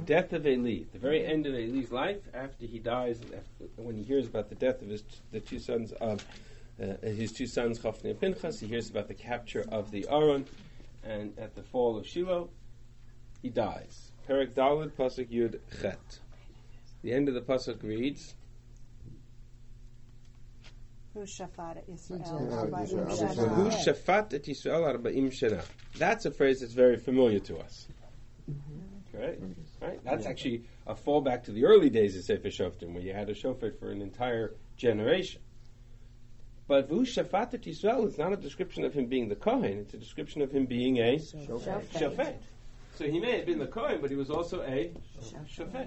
death of Eli, the very end of Eli's life, after he dies, when he hears about the death of his two sons, Hophni and Pinchas, he hears about the capture of the Aron, and at the fall of Shiloh, he dies. Perek Daled, Pasuk Yud Chet. The end of the pasuk reads, Who shafat at Israel? Who shafat et Yisrael arba'im shana. That's a phrase that's very familiar to us. Right? That's actually a fallback to the early days of Sefer Shoftim, where you had a shofet for an entire generation. But V'hu shafat et Yisrael is not a description of him being the Kohen, it's a description of him being a shofet. So he may have been the Kohen, but he was also a shofet.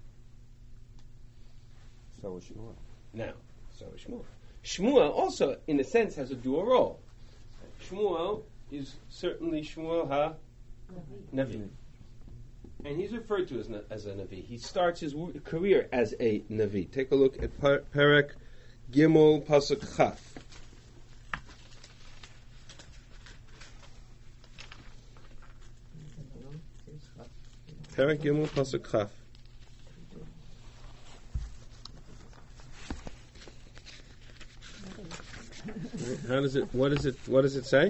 So was Shmuel. Now, so is Shmuel. Shmuel also, in a sense, has a dual role. Shmuel is certainly Shmuel ha-Navi. And he's referred to as a Navi. He starts his career as a Navi. Take a look at Perek Gimel Pasuk Chaf. Perek Gimel Pasuk Chaf. What does it say?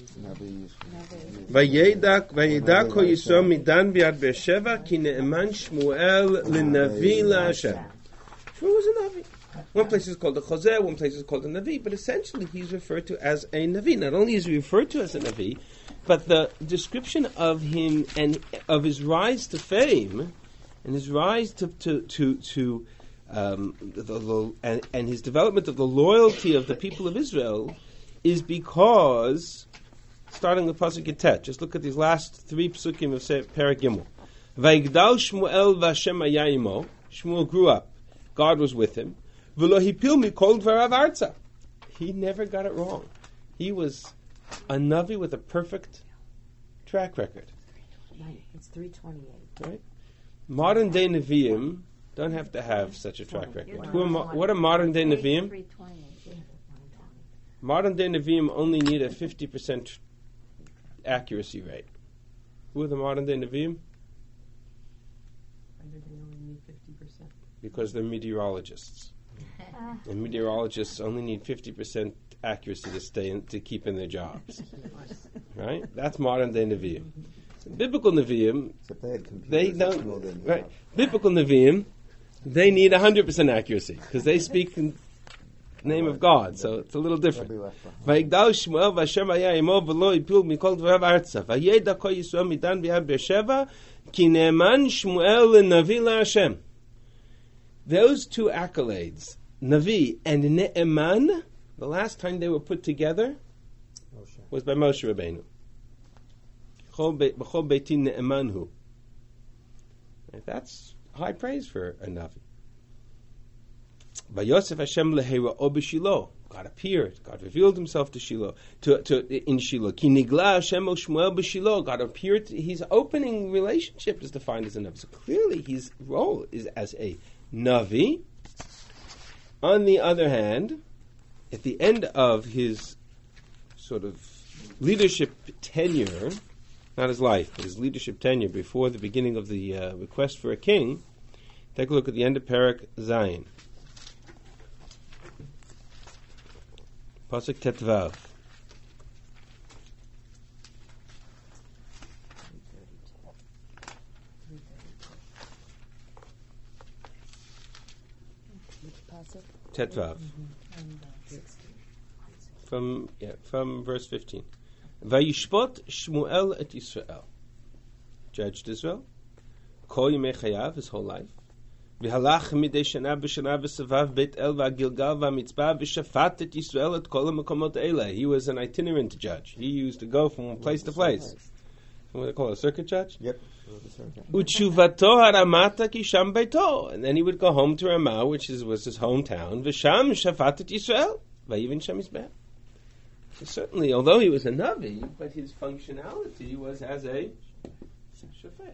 Vayeda ko Yisrael midan biad Beersheva ki ne'eman Shmuel l'navi la'Hashem. Shmuel was a Navi. One place is called a Chozeh, one place is called a Navi, but essentially he's referred to as a Navi. Not only is he referred to as a Navi, but the description of him and of his rise to fame and his rise and his development of the loyalty of the people of Israel is because, starting with Pasuk Yitet, just look at these last three psukim of Perek Gimel. Vayigdal Shmuel v'Hashem hayayimo. Shmuel grew up. God was with him. V'lo hipil mikol dvarav arza. He never got it wrong. He was a Navi with a perfect track record. It's 328. Right? Modern day Nevi'im don't have to have such a track record. What are modern day Nevi'im? Modern day Nevi'im only need a 50% accuracy rate. Who are the modern day Nevi'im? Why do they only need 50%? Because they're meteorologists. And meteorologists only need 50% accuracy to keep in their jobs. Right? That's modern day Nevi'im. Biblical Nevi'im, they don't. Right? Biblical Nevi'im, they need 100% accuracy because they speak in the name of God, so it's a little different. Vayigdal Shmuel v'Hashem hayayimo v'lo hipil mikol dvarav arza. Vayeda ko Yisrael midan biad Beersheva ki ne'eman Shmuel l'navi la'Hashem. Those two accolades, Navi and Ne'eman, the last time they were put together was by Moshe Rabbeinu. B'chol beiti ne'emanhu. That's high praise for a Navi. Vayosef Hashem leheira'o b'Shilo. God appeared. God revealed Himself to Shiloh. In Shiloh. Ki nigla Hashem el Shmuel b'Shilo. God appeared. His opening relationship is defined as a Navi. So clearly, his role is as a Navi. On the other hand, at the end of his sort of leadership tenure, not his life, but his leadership tenure before the beginning of the request for a king, take a look at the end of Perek Zayin. Pasuk Tetvav. Tetvav. From verse 15. Vayishpot Shmuel et Yisrael. Judged Israel. Kol yimei chayav, his whole life. V'halach midei shana b'shana v'savav Beit El v'Gilgal v'Mitzpah v'shafat et Yisrael et kol ha'makomot eileh. He was an itinerant judge. He used to go from place to place. What do they call it, a circuit judge? Yep. Utshuvato haramata ki sham beito. And then he would go home to Ramah, which was his hometown. V'sham shafat et Yisrael. V'yivin sham Yisbeh. Certainly, although he was a Navi, but his functionality was as a shafet.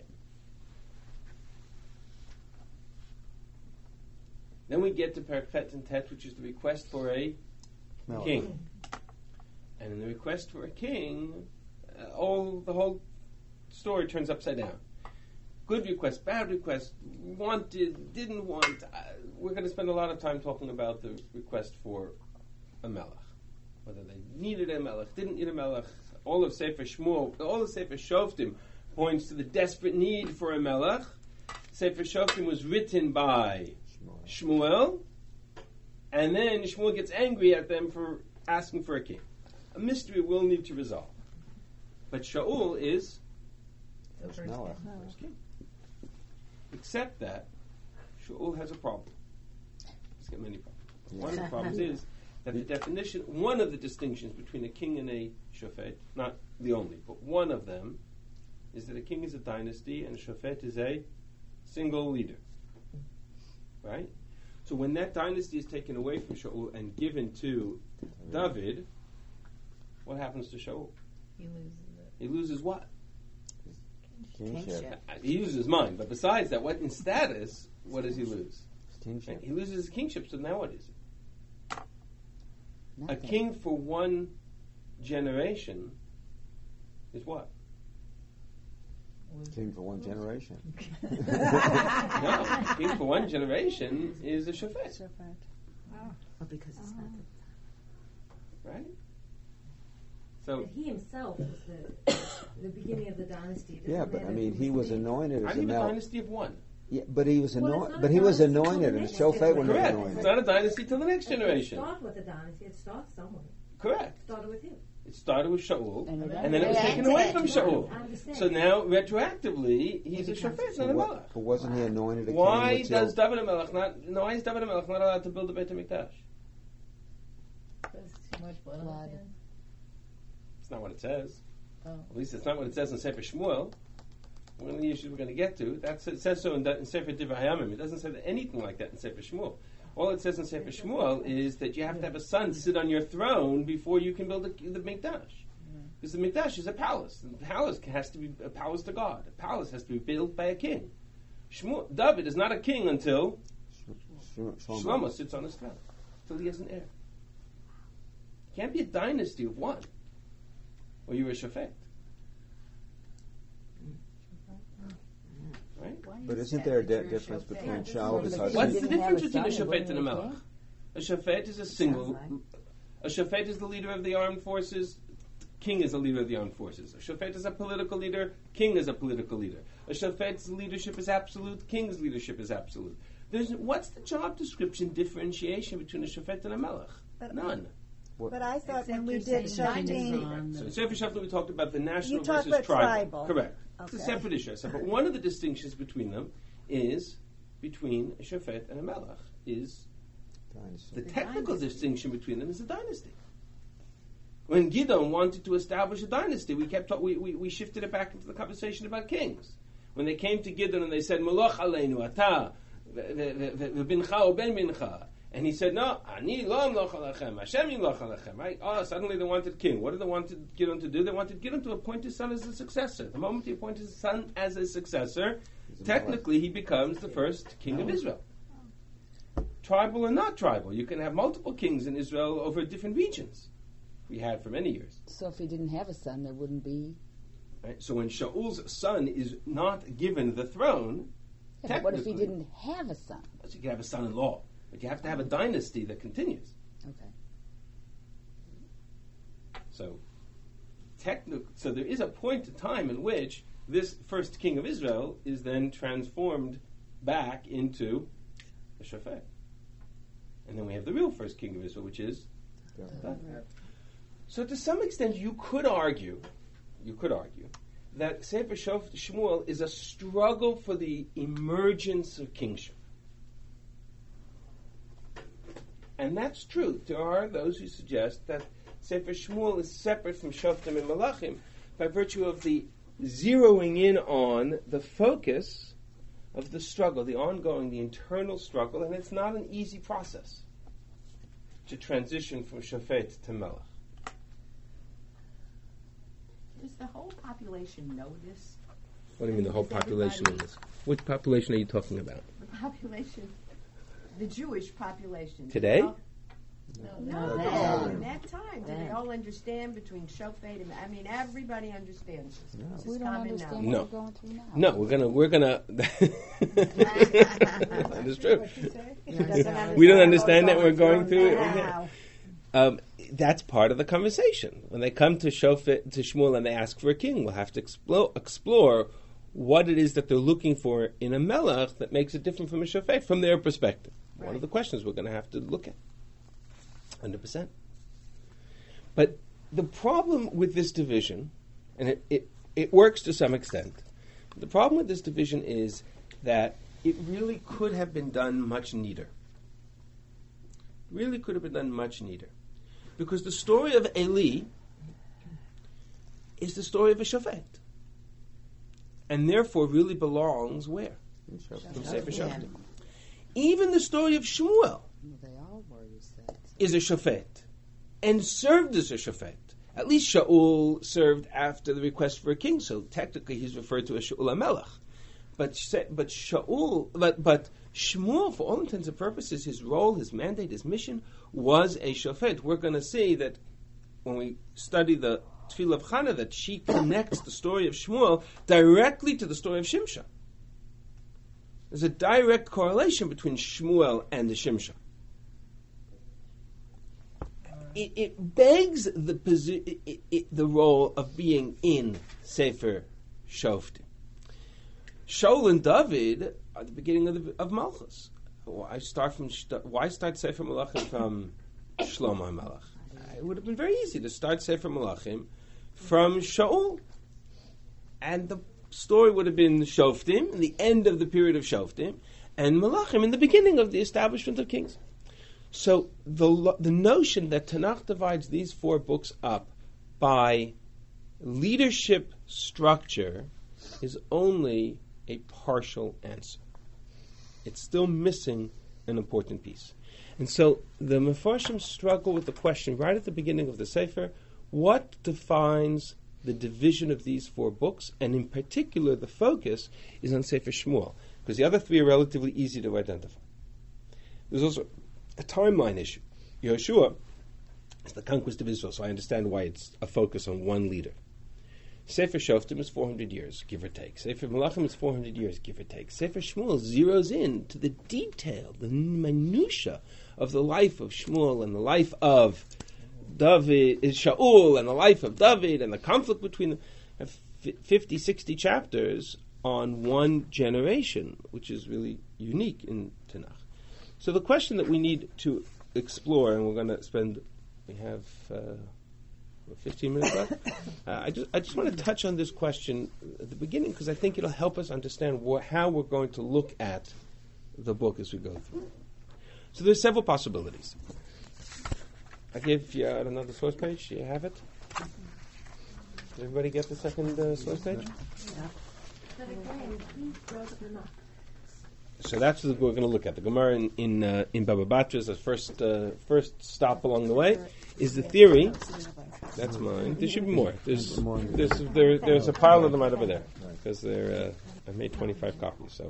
Then we get to Perek Chet and Tet, which is the request for a king. And in the request for a king, the whole story turns upside down. good request, bad request, wanted, didn't want. We're going to spend a lot of time talking about the request for a melech, whether they needed a melech, didn't need a melech. All of Sefer Shmuel, all of Sefer Shoftim points to the desperate need for a melech. Sefer Shoftim was written by Shmuel, and then Shmuel gets angry at them for asking for a king. A mystery we'll need to resolve. But Shaul is The first Melech. king. first king. Except that Shaul has a problem. He's got many problems. One of the problems is that the definition, one of the distinctions between a king and a shofet, not the only, but one of them, is that a king is a dynasty and a shofet is a single leader. Right? So when that dynasty is taken away from Shaul and given to David, what happens to Shaul? He loses it. He loses what? Kingship. He loses his mind, but besides that, what in status, what does he lose? It's kingship. He loses his kingship, so now what is it? A Nothing. king for one generation is what? King for one generation. No, a king for one generation is a shofet, Well, because it's not right? So, But he himself was the beginning of the dynasty. Yeah, but I mean, he was anointed I as a need a melech. dynasty of one. Yeah, but he was Well, it's anointed. not But a he was dynasty till anointed, the and next Shofet generation. was not Correct. anointed. It's not a dynasty till the next It didn't generation. start with the dynasty. It started somewhere. Correct. It started with him. It started with Shaul, And and then it was taken away from Shaul. I understand. So now, retroactively, he's a shofet, not a melech. But wasn't he anointed a king? Why with does Zil- David HaMelech why is David HaMelech not allowed to build a Beit HaMikdash? There's too much blood on Blood. his hands. It's not what it says. Oh. At least it's not what it says in Sefer Shmuel. One of the issues we're going to get to. It says so in Sefer Divrei Hayamim. It doesn't say anything like that in Sefer Shmuel. All it says in Sefer Shmuel is that you have to have a son sit on your throne before you can build the Mikdash. Because the Mikdash is a palace. The palace has to be a palace to God. A palace has to be built by a king. David is not a king until Shlomo sits on his throne. Until he has an heir. Can't be a dynasty of one. Or you're a shofet. Right? But isn't there a difference between Shaul the What's husband? the didn't have difference a between a son, shofet and a wouldn't melech? A shofet is a single. A shofet is the leader of the armed forces. King is the leader of the armed forces. A shofet is a political leader. King is a political leader. A shofet's leadership is absolute. King's leadership is absolute. What's the job description differentiation between a shofet and a melech? But- None. But I thought Except when we you're did saying Shoftim, So in Sefer Shoftim we talked about the national You talked versus about tribal. Correct. It's a Okay. separate issue. But one of the distinctions between them is between a shofet and a melech is the technical distinction between them is a dynasty. When Gidon wanted to establish a dynasty, we shifted it back into the conversation about kings. When they came to Gidon and they said, Moloch aleinu ata, v'bincha o ben bincha. And he said, no, ani lo amloch alechem, Hashem yimloch alechem. Right? Oh, suddenly they wanted king. What did they want Gidon to do? They wanted Gidon to appoint his son as a successor. The moment he appointed his son as a successor, technically he becomes the first king of Israel. Tribal or not tribal, you can have multiple kings in Israel over different regions. We had for many years. So if he didn't have a son, there wouldn't be. Right? So when Shaul's son is not given the throne, Yeah, but what if he technically- didn't have a son? so you can have a son-in-law, but you have to have a dynasty that continues. Okay. So there is a point in time in which this first king of Israel is then transformed back into a shofet. And then we have the real first king of Israel, which is David. So to some extent you could argue that Sefer Shmuel is a struggle for the emergence of kingship. And that's true. There are those who suggest that Sefer Shmuel is separate from Shoftim and Malachim by virtue of the zeroing in on the focus of the struggle, the ongoing, the internal struggle, and it's not an easy process to transition from Shofet to Melech. Does the whole population know this? What do you mean the whole Does population everybody- of this? Which population are you talking about? The population, the Jewish population. Today? Well, No, then. in that time, do they Then. all understand between shofet and, I mean, everybody understands this. This We is don't common understand knowledge. No. what we're going through now. No, we're gonna. That is true. We don't understand that we're going through it. Wow. That's part of the conversation. When they come to Shmuel and they ask for a king, we'll have to explore what it is that they're looking for in a melech that makes it different from a shofet from their perspective. One of the questions we're going to have to look at. 100%. But the problem with this division, and it works to some extent, the problem with this division is that it really could have been done much neater. Really could have been done much neater. Because the story of Eli is the story of a shofet. And therefore really belongs where? In Sefer Shoftim. Even the story of Shmuel They all were, you said. is a shofet and served as a shofet. At least Shaul served after the request for a king, so technically he's referred to as Shaul HaMelech. But Shmuel, for all intents and purposes, his role, his mandate, his mission was a shofet. We're going to see that when we study the Tefillah of Chana, that she connects the story of Shmuel directly to the story of Shimsha. There's a direct correlation between Shmuel and the Shimsha. It begs the role of being in Sefer Shoftim. Shaul and David are the beginning of Malchus. Why start Sefer Malachim from Shlomo HaMelech? It would have been very easy to start Sefer Malachim from Shaul, and the story would have been Shoftim in the end of the period of Shoftim, and Malachim in the beginning of the establishment of kings. So the notion that Tanakh divides these four books up by leadership structure is only a partial answer. It's still missing an important piece. And so the Mefarshim struggle with the question right at the beginning of the Sefer, what defines the division of these four books? And in particular, the focus is on Sefer Shmuel, because the other three are relatively easy to identify. There's also a timeline issue. Yehoshua is the conquest of Israel, so I understand why it's a focus on one leader. Sefer Shoftim is 400 years, give or take. Sefer Malachim is 400 years, give or take. Sefer Shmuel zeroes in to the detail, the minutiae of the life of Shmuel and the life of David, Shaul, and the life of David, and the conflict between them. 50, 60 chapters on one generation, which is really unique in Tanakh. So the question that we need to explore, and we're going to spend, we have 15 minutes left. I just want to touch on this question at the beginning because I think it'll help us understand how we're going to look at the book as we go through. So there's several possibilities. I gave you another source page. Do you have it? Did everybody get the second source page? So that's what we're going to look at. The Gemara in Baba Batra, the first stop along the way, is the theory. That's mine. There should be more. There's a pile of them right over there because I made 25 copies. So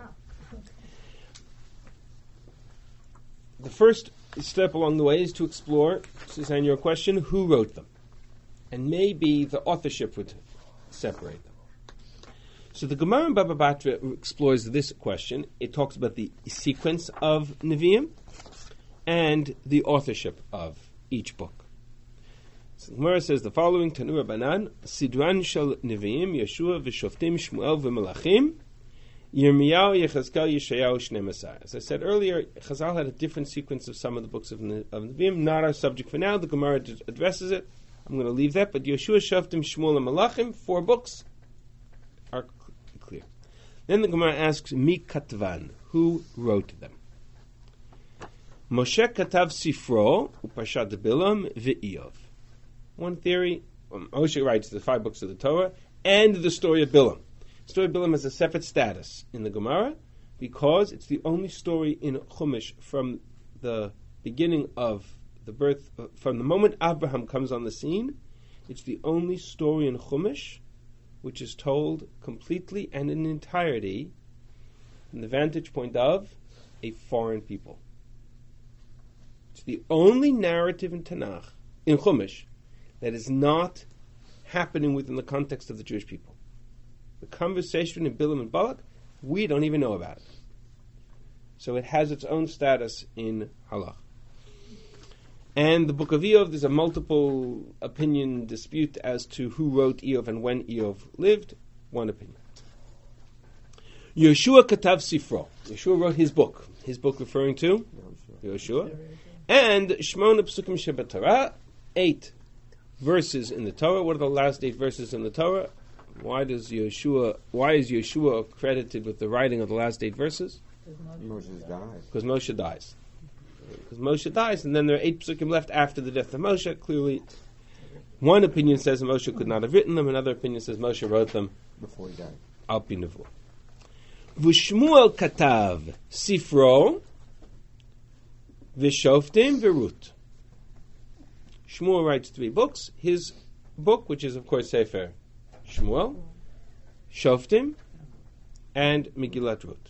the first step along the way is to explore, Suzanne, your question, who wrote them, and maybe the authorship would separate them. So the Gemara in Baba Batra explores this question. It talks about the sequence of Nevi'im and the authorship of each book. So the Gemara says the following: Tanu Rabbanan, Sidran Shel Nevi'im, Yeshua v'Shoftim, Shmuel v'Melachim, Yirmiyahu, Yechezkel, Yeshayahu, Shnei Masar. As I said earlier, Chazal had a different sequence of some of the books of Nevi'im. Not our subject for now. The Gemara addresses it. I'm going to leave that. But Yeshua, Shoftim, Shmuel, and Melachim, 4 books, are clear. Then the Gemara asks, Mi Katvan, who wrote them? Moshe Katav Sifro, Upashat Bilam, V'Iyov. One theory, Moshe writes the 5 books of the Torah and the story of Bilam. The story of Bilam has a separate status in the Gemara because it's the only story in Chumash from the beginning of the birth, from the moment Abraham comes on the scene. It's the only story in Chumash which is told completely and in entirety from the vantage point of a foreign people. It's the only narrative in Tanakh, in Chumash, that is not happening within the context of the Jewish people. The conversation in Bilam and Balak, we don't even know about it. So it has its own status in Halach. And the book of Eov, there's a multiple opinion dispute as to who wrote Eov and when Eov lived. One opinion. Yeshua Katav Sifro. Yeshua wrote his book. His book referring to Yeshua. And Shmona Psukim Shebetorah, 8 verses in the Torah. What are the last 8 verses in the Torah? Why is Yeshua credited with the writing of the last 8 verses? Moshe dies. Because Moshe dies. Because Moshe dies, and then there are 8 psukim left after the death of Moshe. Clearly, one opinion says Moshe could not have written them, another opinion says Moshe wrote them before he died. Al pi nevuah. V'Shmuel katav sifro v'shoftim v'rut. Shmuel writes 3 books. His book, which is of course Sefer Shmuel, Shoftim, and Megillat Rut.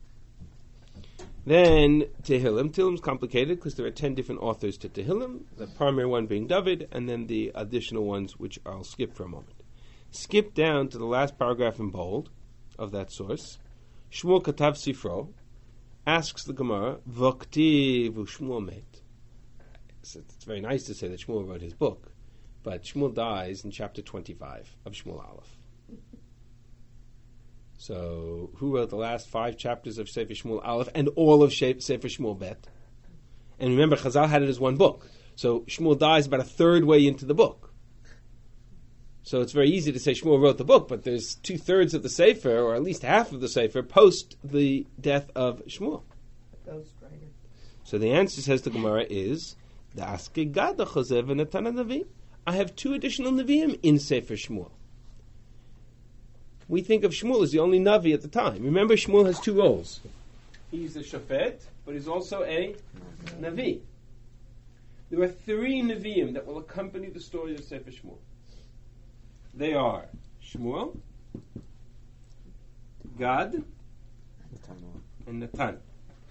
Then Tehillim. Tehillim's complicated because there are 10 different authors to Tehillim, the primary one being David, and then the additional ones which I'll skip for a moment. Skip down to the last paragraph in bold of that source. Shmuel Katav Sifro asks the Gemara, V'ktiv u'Shmuel met. It's very nice to say that Shmuel wrote his book, but Shmuel dies in chapter 25 of Shmuel Aleph. So, who wrote the last 5 chapters of Sefer Shmuel Aleph and all of Sefer Shmuel Bet? And remember, Chazal had it as one book. So, Shmuel dies about a third way into the book. So, it's very easy to say Shmuel wrote the book, but there's 2/3 of the Sefer, or at least half of the Sefer, post the death of Shmuel. Ghostwriter. So, the answer, says the Gemara, is I have 2 additional Nevi'im in Sefer Shmuel. We think of Shmuel as the only Navi at the time. Remember, Shmuel has 2 roles. He's a Shafet, but he's also a Navi. There are 3 Nevi'im that will accompany the story of Sefer Shmuel. They are Shmuel, Gad, and Natan.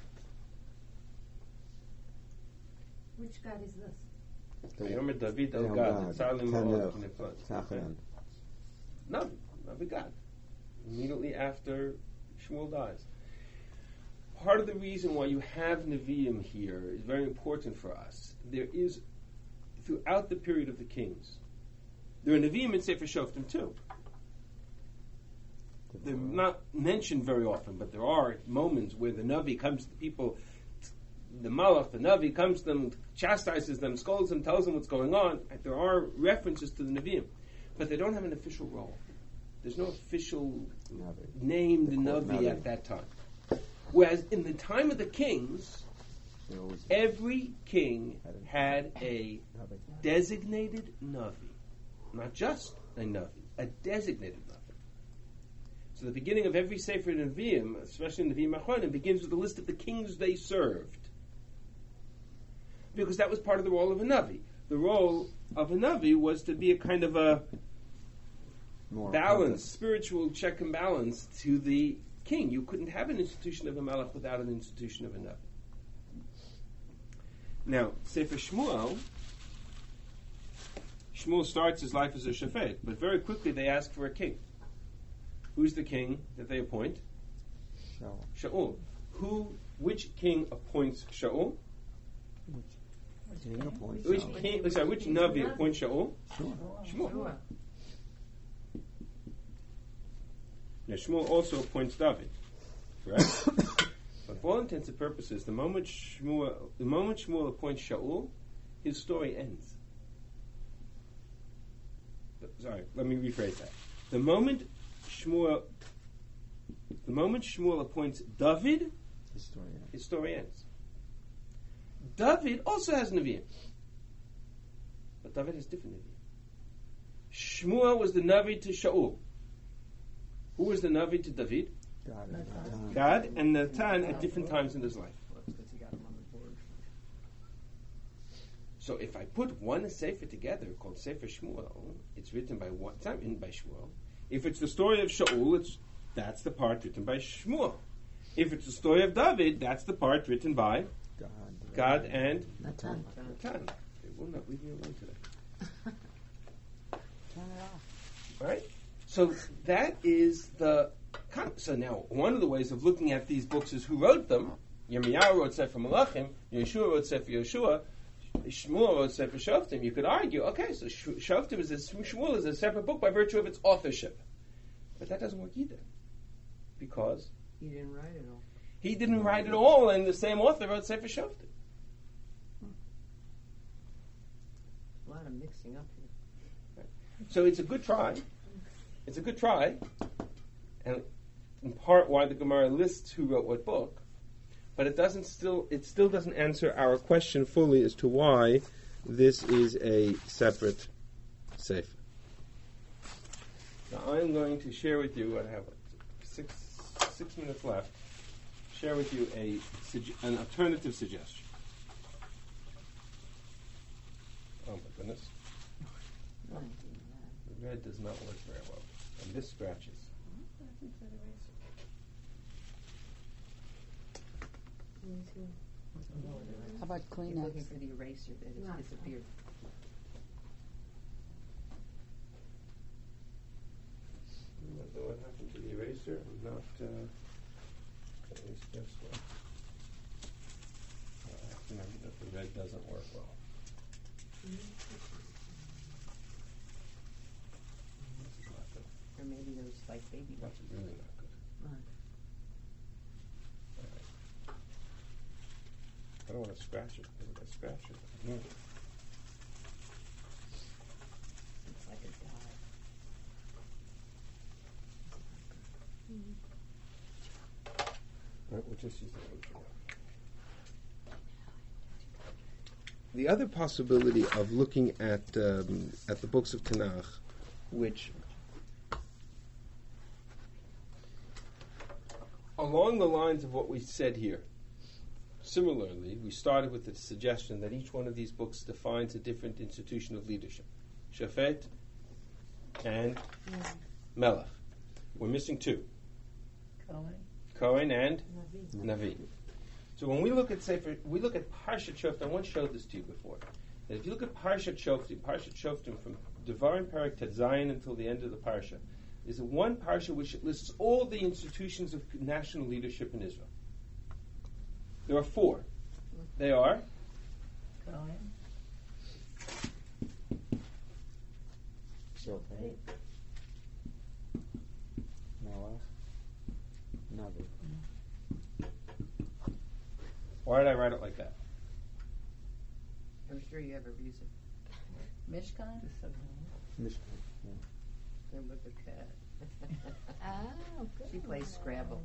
Which God is this? Vayomer David el Gad, Tzar Limor Neflat. No, Navi Gad. Immediately after Shmuel dies. Part of the reason why you have Nevi'im here is very important for us. There is, throughout the period of the kings, there are Nevi'im in Sefer Shoftim too. They're not mentioned very often, but there are moments where the Navi comes to the people, the Malach, the Navi, comes to them, chastises them, scolds them, tells them what's going on. There are references to the Nevi'im, but they don't have an official role. There's no official named Navi at that time. Whereas in the time of the kings, every king had a designated Navi. Not just a Navi, a designated Navi. So the beginning of every Sefer Nevi'im, especially Nevi'im Achronim, begins with a list of the kings they served. Because that was part of the role of a Navi. The role of a Navi was to be a kind of a balance, spiritual check and balance to the king. You couldn't have an institution of a Melech without an institution of a Navi. Now, Sefer Shmuel starts his life as a Shafet, but very quickly they ask for a king. Who's the king that they appoint? Shaul. Which king appoints Shaul? Which Navi appoints Shaul? Shmuel. Now, Shmuel also appoints David, correct? But for all intents and purposes, the moment Shmuel appoints Shaul, his story ends. Sorry, let me rephrase that. The moment Shmuel appoints David, his story ends. David also has Nevi'im, but David has different Nevi'im. Shmuel was the Navi to Shaul. Who was the Navi to David? God and Natan at different times in his life. So if I put one Sefer together called Sefer Shmuel, it's written by one. It's not written by Shmuel. If it's the story of Shaul, that's the part written by Shmuel. If it's the story of David, that's the part written by Gad and Matan. Matan. They will not leave me alone today. Turn it off. Right? So that is the... So now, one of the ways of looking at these books is who wrote them. Yirmiyahu wrote Sefer Malachim, Yeshua wrote Sefer Yeshua, Shmuel wrote Sefer Shoftim. You could argue, okay, so Shoftim Shmuel is a separate book by virtue of its authorship. But that doesn't work either. Because He didn't write it all. he didn't write it all, and the same author wrote Sefer Shoftim. A lot of mixing up here. So it's a good try. It's a good try. And in part why the Gemara lists who wrote what book. But it still doesn't answer our question fully as to why this is a separate sefer. Now I'm going to share with you, I have 6 minutes left, share with you an alternative suggestion. Oh my goodness. The red does not work very well. And this scratches. How about He's Kleenex? looking for the eraser that has disappeared. What happened to the eraser? I'm not, at least this one. I have to remember that the red doesn't work well. This is not good. Or maybe those like baby That's really not good. Right. All right. I don't want to scratch it, because if I scratch it, It's like a dye. Right, we'll just use that one for now. The other possibility of looking at the books of Tanakh, which along the lines of what we said here, similarly, we started with the suggestion that each one of these books defines a different institution of leadership. Shafet and Melech. We're missing two. Kohen and Navi. So when we look at Parshat Shoftim, I once showed this to you before. That if you look at Parshat Shoftim from Devarim Perek Tet Zayin until the end of the Parsha, is one Parsha which lists all the institutions of national leadership in Israel. There are 4. They are Shofet. Melech. Navi. Why did I write it like that? I'm sure you have a reason. Mishkan? Mishkan. There was a cat. Oh, good. She plays Scrabble.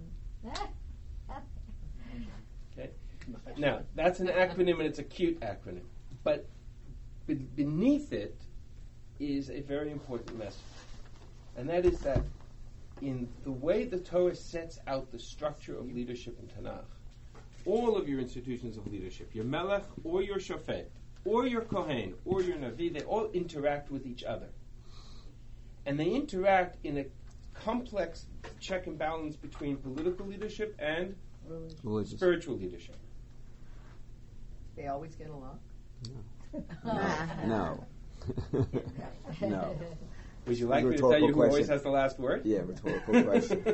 Okay. Now, that's an acronym, and it's a cute acronym. But beneath it is a very important message. And that is that in the way the Torah sets out the structure of leadership in Tanakh, all of your institutions of leadership, your Melech or your Shofet, or your Kohen, or your Navi, they all interact with each other. And they interact in a complex check and balance between political leadership and Religious. spiritual leadership. They always get along. No. No. Would you like me to Rhetorical tell you who always question. has the last word? Yeah, rhetorical question.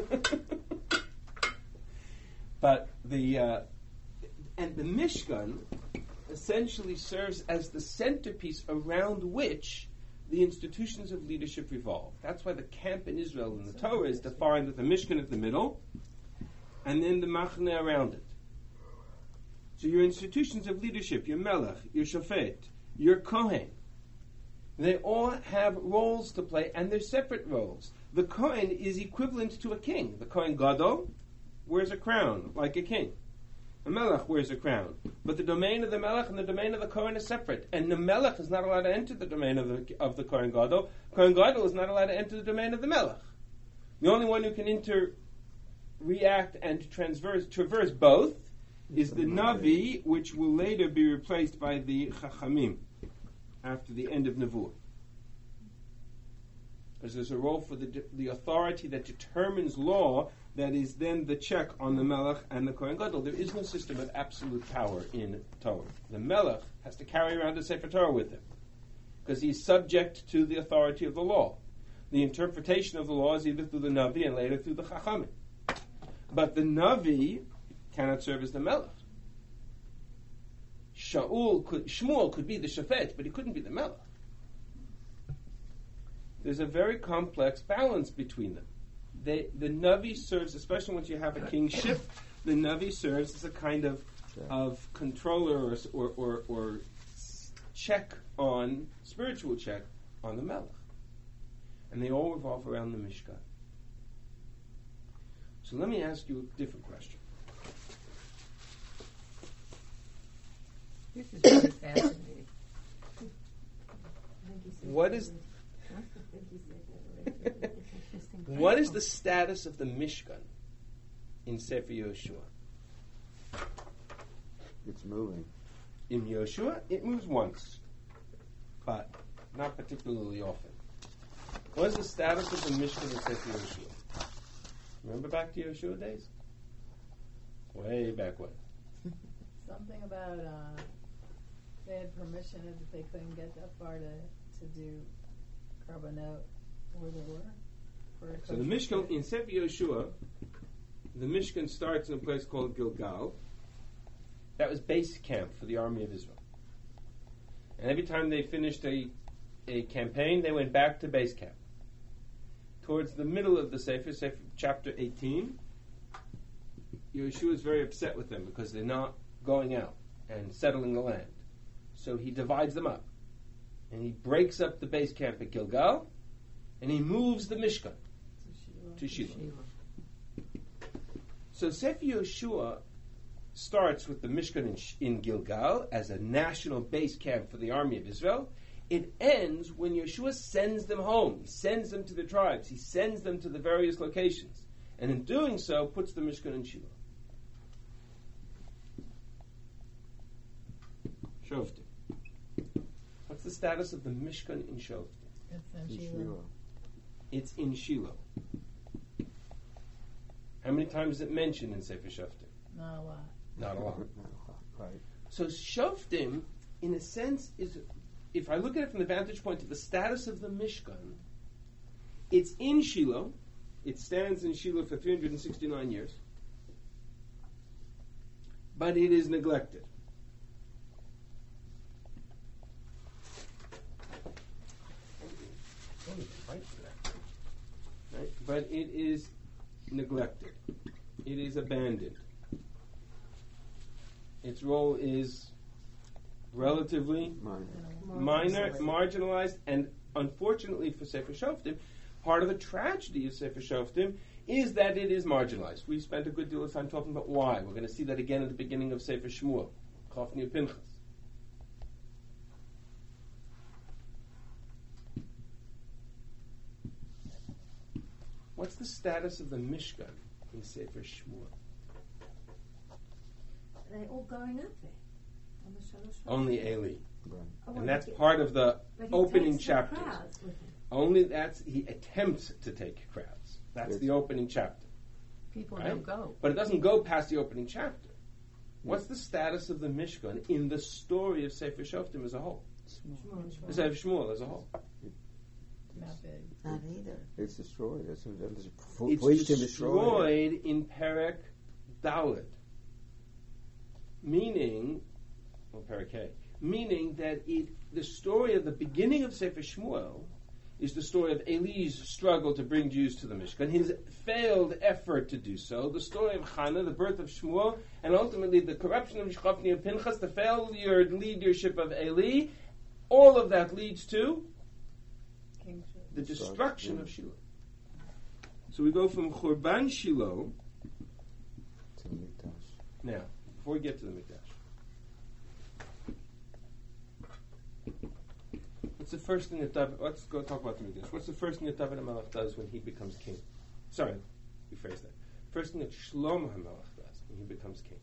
But the Mishkan essentially serves as the centerpiece around which the institutions of leadership revolve. That's why the camp in Israel in the Torah is defined with the Mishkan at the middle, and then the Machne around it. So your institutions of leadership, your Melech, your Shofet, your Kohen, they all have roles to play, and they're separate roles. The Kohen is equivalent to a king. The Kohen Gadol wears a crown, like a king. The Melech wears a crown. But the domain of the Melech and the domain of the Kohen is separate. And the Melech is not allowed to enter the domain of the Kohen Gadol. Kohen Gadol is not allowed to enter the domain of the Melech. The only one who can react and traverse both is the Navi, which will later be replaced by the Chachamim after the end of Nevuah. Because there's a role for the authority that determines law that is then the check on the Melech and the Kohen Gadol. There is no system of absolute power in Torah. The Melech has to carry around the Sefer Torah with him because he's subject to the authority of the law. The interpretation of the law is either through the Navi and later through the Chachamim. But the Navi cannot serve as the Melech. Shmuel could be the Shafet, but he couldn't be the Melech. There's a very complex balance between them. The Navi serves, especially once you have a kingship, the Navi serves as a kind of controller or check on, spiritual check on the Melech. And they all revolve around the Mishkan. So let me ask you a different question. This is very fascinating. What is the status of the Mishkan in Sefer Yoshua? It's moving. In Yoshua, it moves once, but not particularly often. What is the status of the Mishkan in Sefer Yoshua? Remember back to Yoshua days? Way back when. Something about they had permission if they couldn't get that far to do Carbonite where they were. So the Mishkan in Sefer Yoshua, the Mishkan starts in a place called Gilgal. That was base camp for the army of Israel. And every time they finished a campaign, they went back to base camp. Towards the middle of the Sefer chapter 18, Yoshua is very upset with them because they're not going out and settling the land. So he divides them up. And he breaks up the base camp at Gilgal, and he moves the Mishkan to Shiloh. So Sefer Yoshua starts with the Mishkan in Gilgal as a national base camp for the army of Israel. It ends when Yeshua sends them home. He sends them to the tribes. He sends them to the various locations. And in doing so, puts the Mishkan in Shiloh. Shoftim. What's the status of the Mishkan in Shoftim? It's in Shiloh. It's in Shiloh. How many times is it mentioned in Sefer Shoftim? Not a lot. Not a lot. Right. So Shoftim, in a sense, is, if I look at it from the vantage point of the status of the Mishkan, it's in Shiloh. It stands in Shiloh for 369 years. But it is neglected. Right? But it is neglected. It is abandoned. Its role is relatively minor, marginalized, and unfortunately for Sefer Shoftim, part of the tragedy of Sefer Shoftim is that it is marginalized. We spent a good deal of time talking about why. We're going to see that again at the beginning of Sefer Shmuel, Chofni and Pinchas. What's the status of the Mishkan in Sefer Shmuel? They're all going up there. On the Shalosh Only Eli. Right. Oh, And that's part of the but he opening takes the chapters. crowds with him. Only that's, he attempts to take crowds. That's Yes. the opening chapter. People Right? don't go. But it doesn't go past the opening chapter. What's the status of the Mishkan in the story of Sefer Shoftim as a whole? The Sefer Shmuel as a whole. Not big. Not either. It's destroyed. It's It's destroyed in Perek Daled. Meaning, or Perek Hey, meaning that the story of the beginning of Sefer Shmuel is the story of Eli's struggle to bring Jews to the Mishkan, his failed effort to do so, the story of Chana, the birth of Shmuel, and ultimately the corruption of Chofni and Pinchas, the failure leadership of Eli. All of that leads to the destruction of Shiloh. So we go from Churban Shiloh to the Mikdash. now, before we get to the Mikdash. What's the first thing that David... Let's go talk about the Mikdash. What's the first thing that David HaMelech does when he becomes king? Sorry, rephrase that. First thing that Shlomo HaMelech does when he becomes king.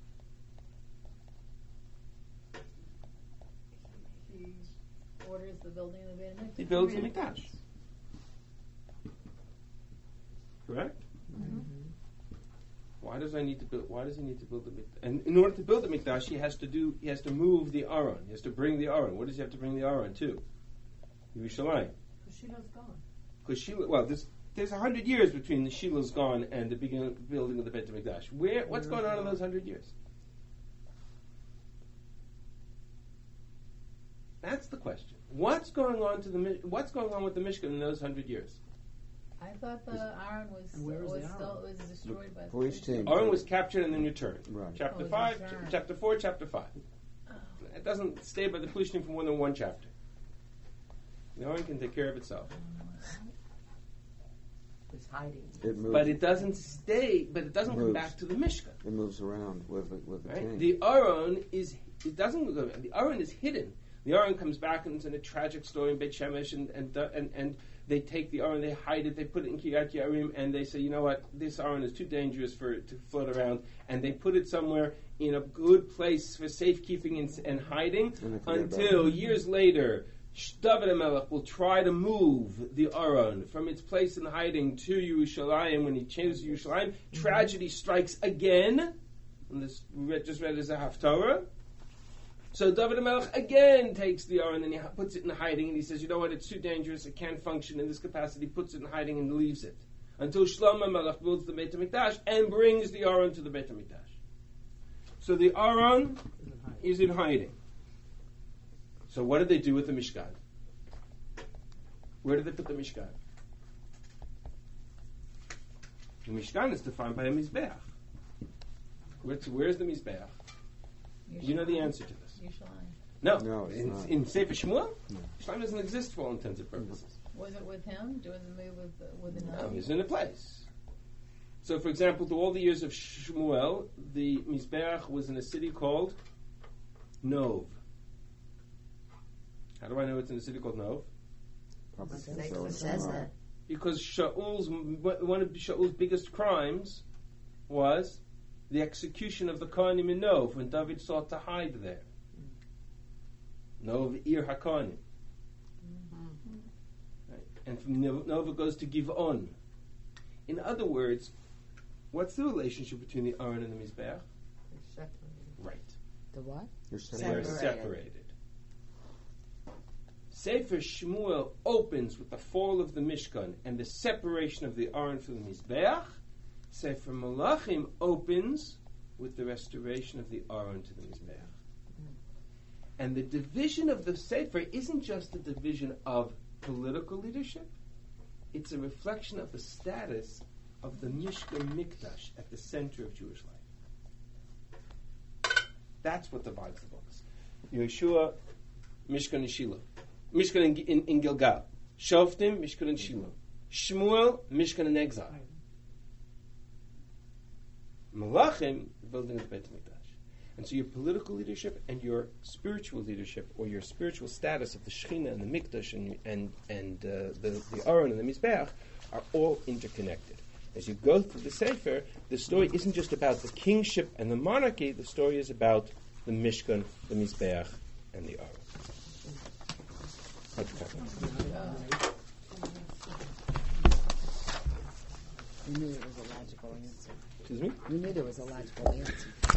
He orders the building of the Beit HaMikdash. He builds the Mikdash. Correct? Mm-hmm. Why does he need to build the mikdash? And in order to build the mikdash, he has to move the aron. He has to bring the aron. What does he have to bring the aron to? Yerushalayim. Because Shiloh's gone. Because Shiloh, well, there's 100 years between the Shiloh's gone and the building of the Beit HaMikdash. What's going on in those 100 years? That's the question. What's going on with the Mishkan in those 100 years? I thought the Aron was destroyed by For each team. Aron was captured and then returned. Right. Chapter Oh, 5, returned. chapter 4, chapter 5. It doesn't stay by the Plishtim for more than one chapter. The Aron can take care of itself. It's hiding. It moves. But it doesn't stay, but it doesn't come Moves. back to the Mishkan. It moves around with the Right? king. The Aron the Aron is hidden. The Aron comes back and it's in a tragic story in Beit Shemesh, and they take the Aron, they hide it, they put it in Kiryat Yearim, and they say, you know what, this Aron is too dangerous to float around, and they put it somewhere in a good place for safekeeping and hiding until years later, David HaMelech will try to move the Aron from its place in hiding to Yerushalayim. When he changes Yerushalayim, tragedy strikes again. And this we just read as a Haftarah. So David HaMelech again takes the Aron and he puts it in hiding, and he says, you know what, it's too dangerous, it can't function in this capacity, puts it in hiding and leaves it. Until Shlomo HaMelech builds the Beit HaMikdash and brings the Aron to the Beit HaMikdash. So the Aron is in hiding. So what did they do with the Mishkan? Where did they put the Mishkan? The Mishkan is defined by a Mizbeach. Where's the Mizbeach? You know the answer to this. Yerushalayim. No, it's not. In Sefer Shmuel, Yerushalayim doesn't exist for all intents and purposes. Was it with him? Was it move with the No, nun? he's in a place. So, for example, through all the years of Shmuel, the Mizbeach was in a city called Nov. How do I know it's in a city called Nov? Probably It says that. Because one of Shaul's biggest crimes was the execution of the Kohanim in Nov when David sought to hide there. Nov, Ir HaKohanim. Right. And from Nov it goes to Giv'on. In other words, what's the relationship between the Aron and the Mizbeach? Right. The what? They're separated. Sefer Shmuel opens with the fall of the Mishkan and the separation of the Aron from the Mizbeach. Sefer Malachim opens with the restoration of the Aron to the Mizbeach. And the division of the Sefer isn't just a division of political leadership, it's a reflection of the status of the Mishkan Mikdash at the center of Jewish life. That's what divides the books. Yeshua, Mishkan and Shiloh. Mishkan in Gilgal. Shoftim, Mishkan and Shiloh. Shmuel, Mishkan and exile. Malachim, the building of the Beit HaMikdash. And so your political leadership and your spiritual leadership, or your spiritual status of the Shekhinah and the Mikdash and the Aron and the Mizbeach, are all interconnected. As you go through the Sefer, the story isn't just about the kingship and the monarchy, the story is about the Mishkan, the Mizbeach, and the Aron. You knew it was a logical answer. Excuse me? You knew there was a logical answer.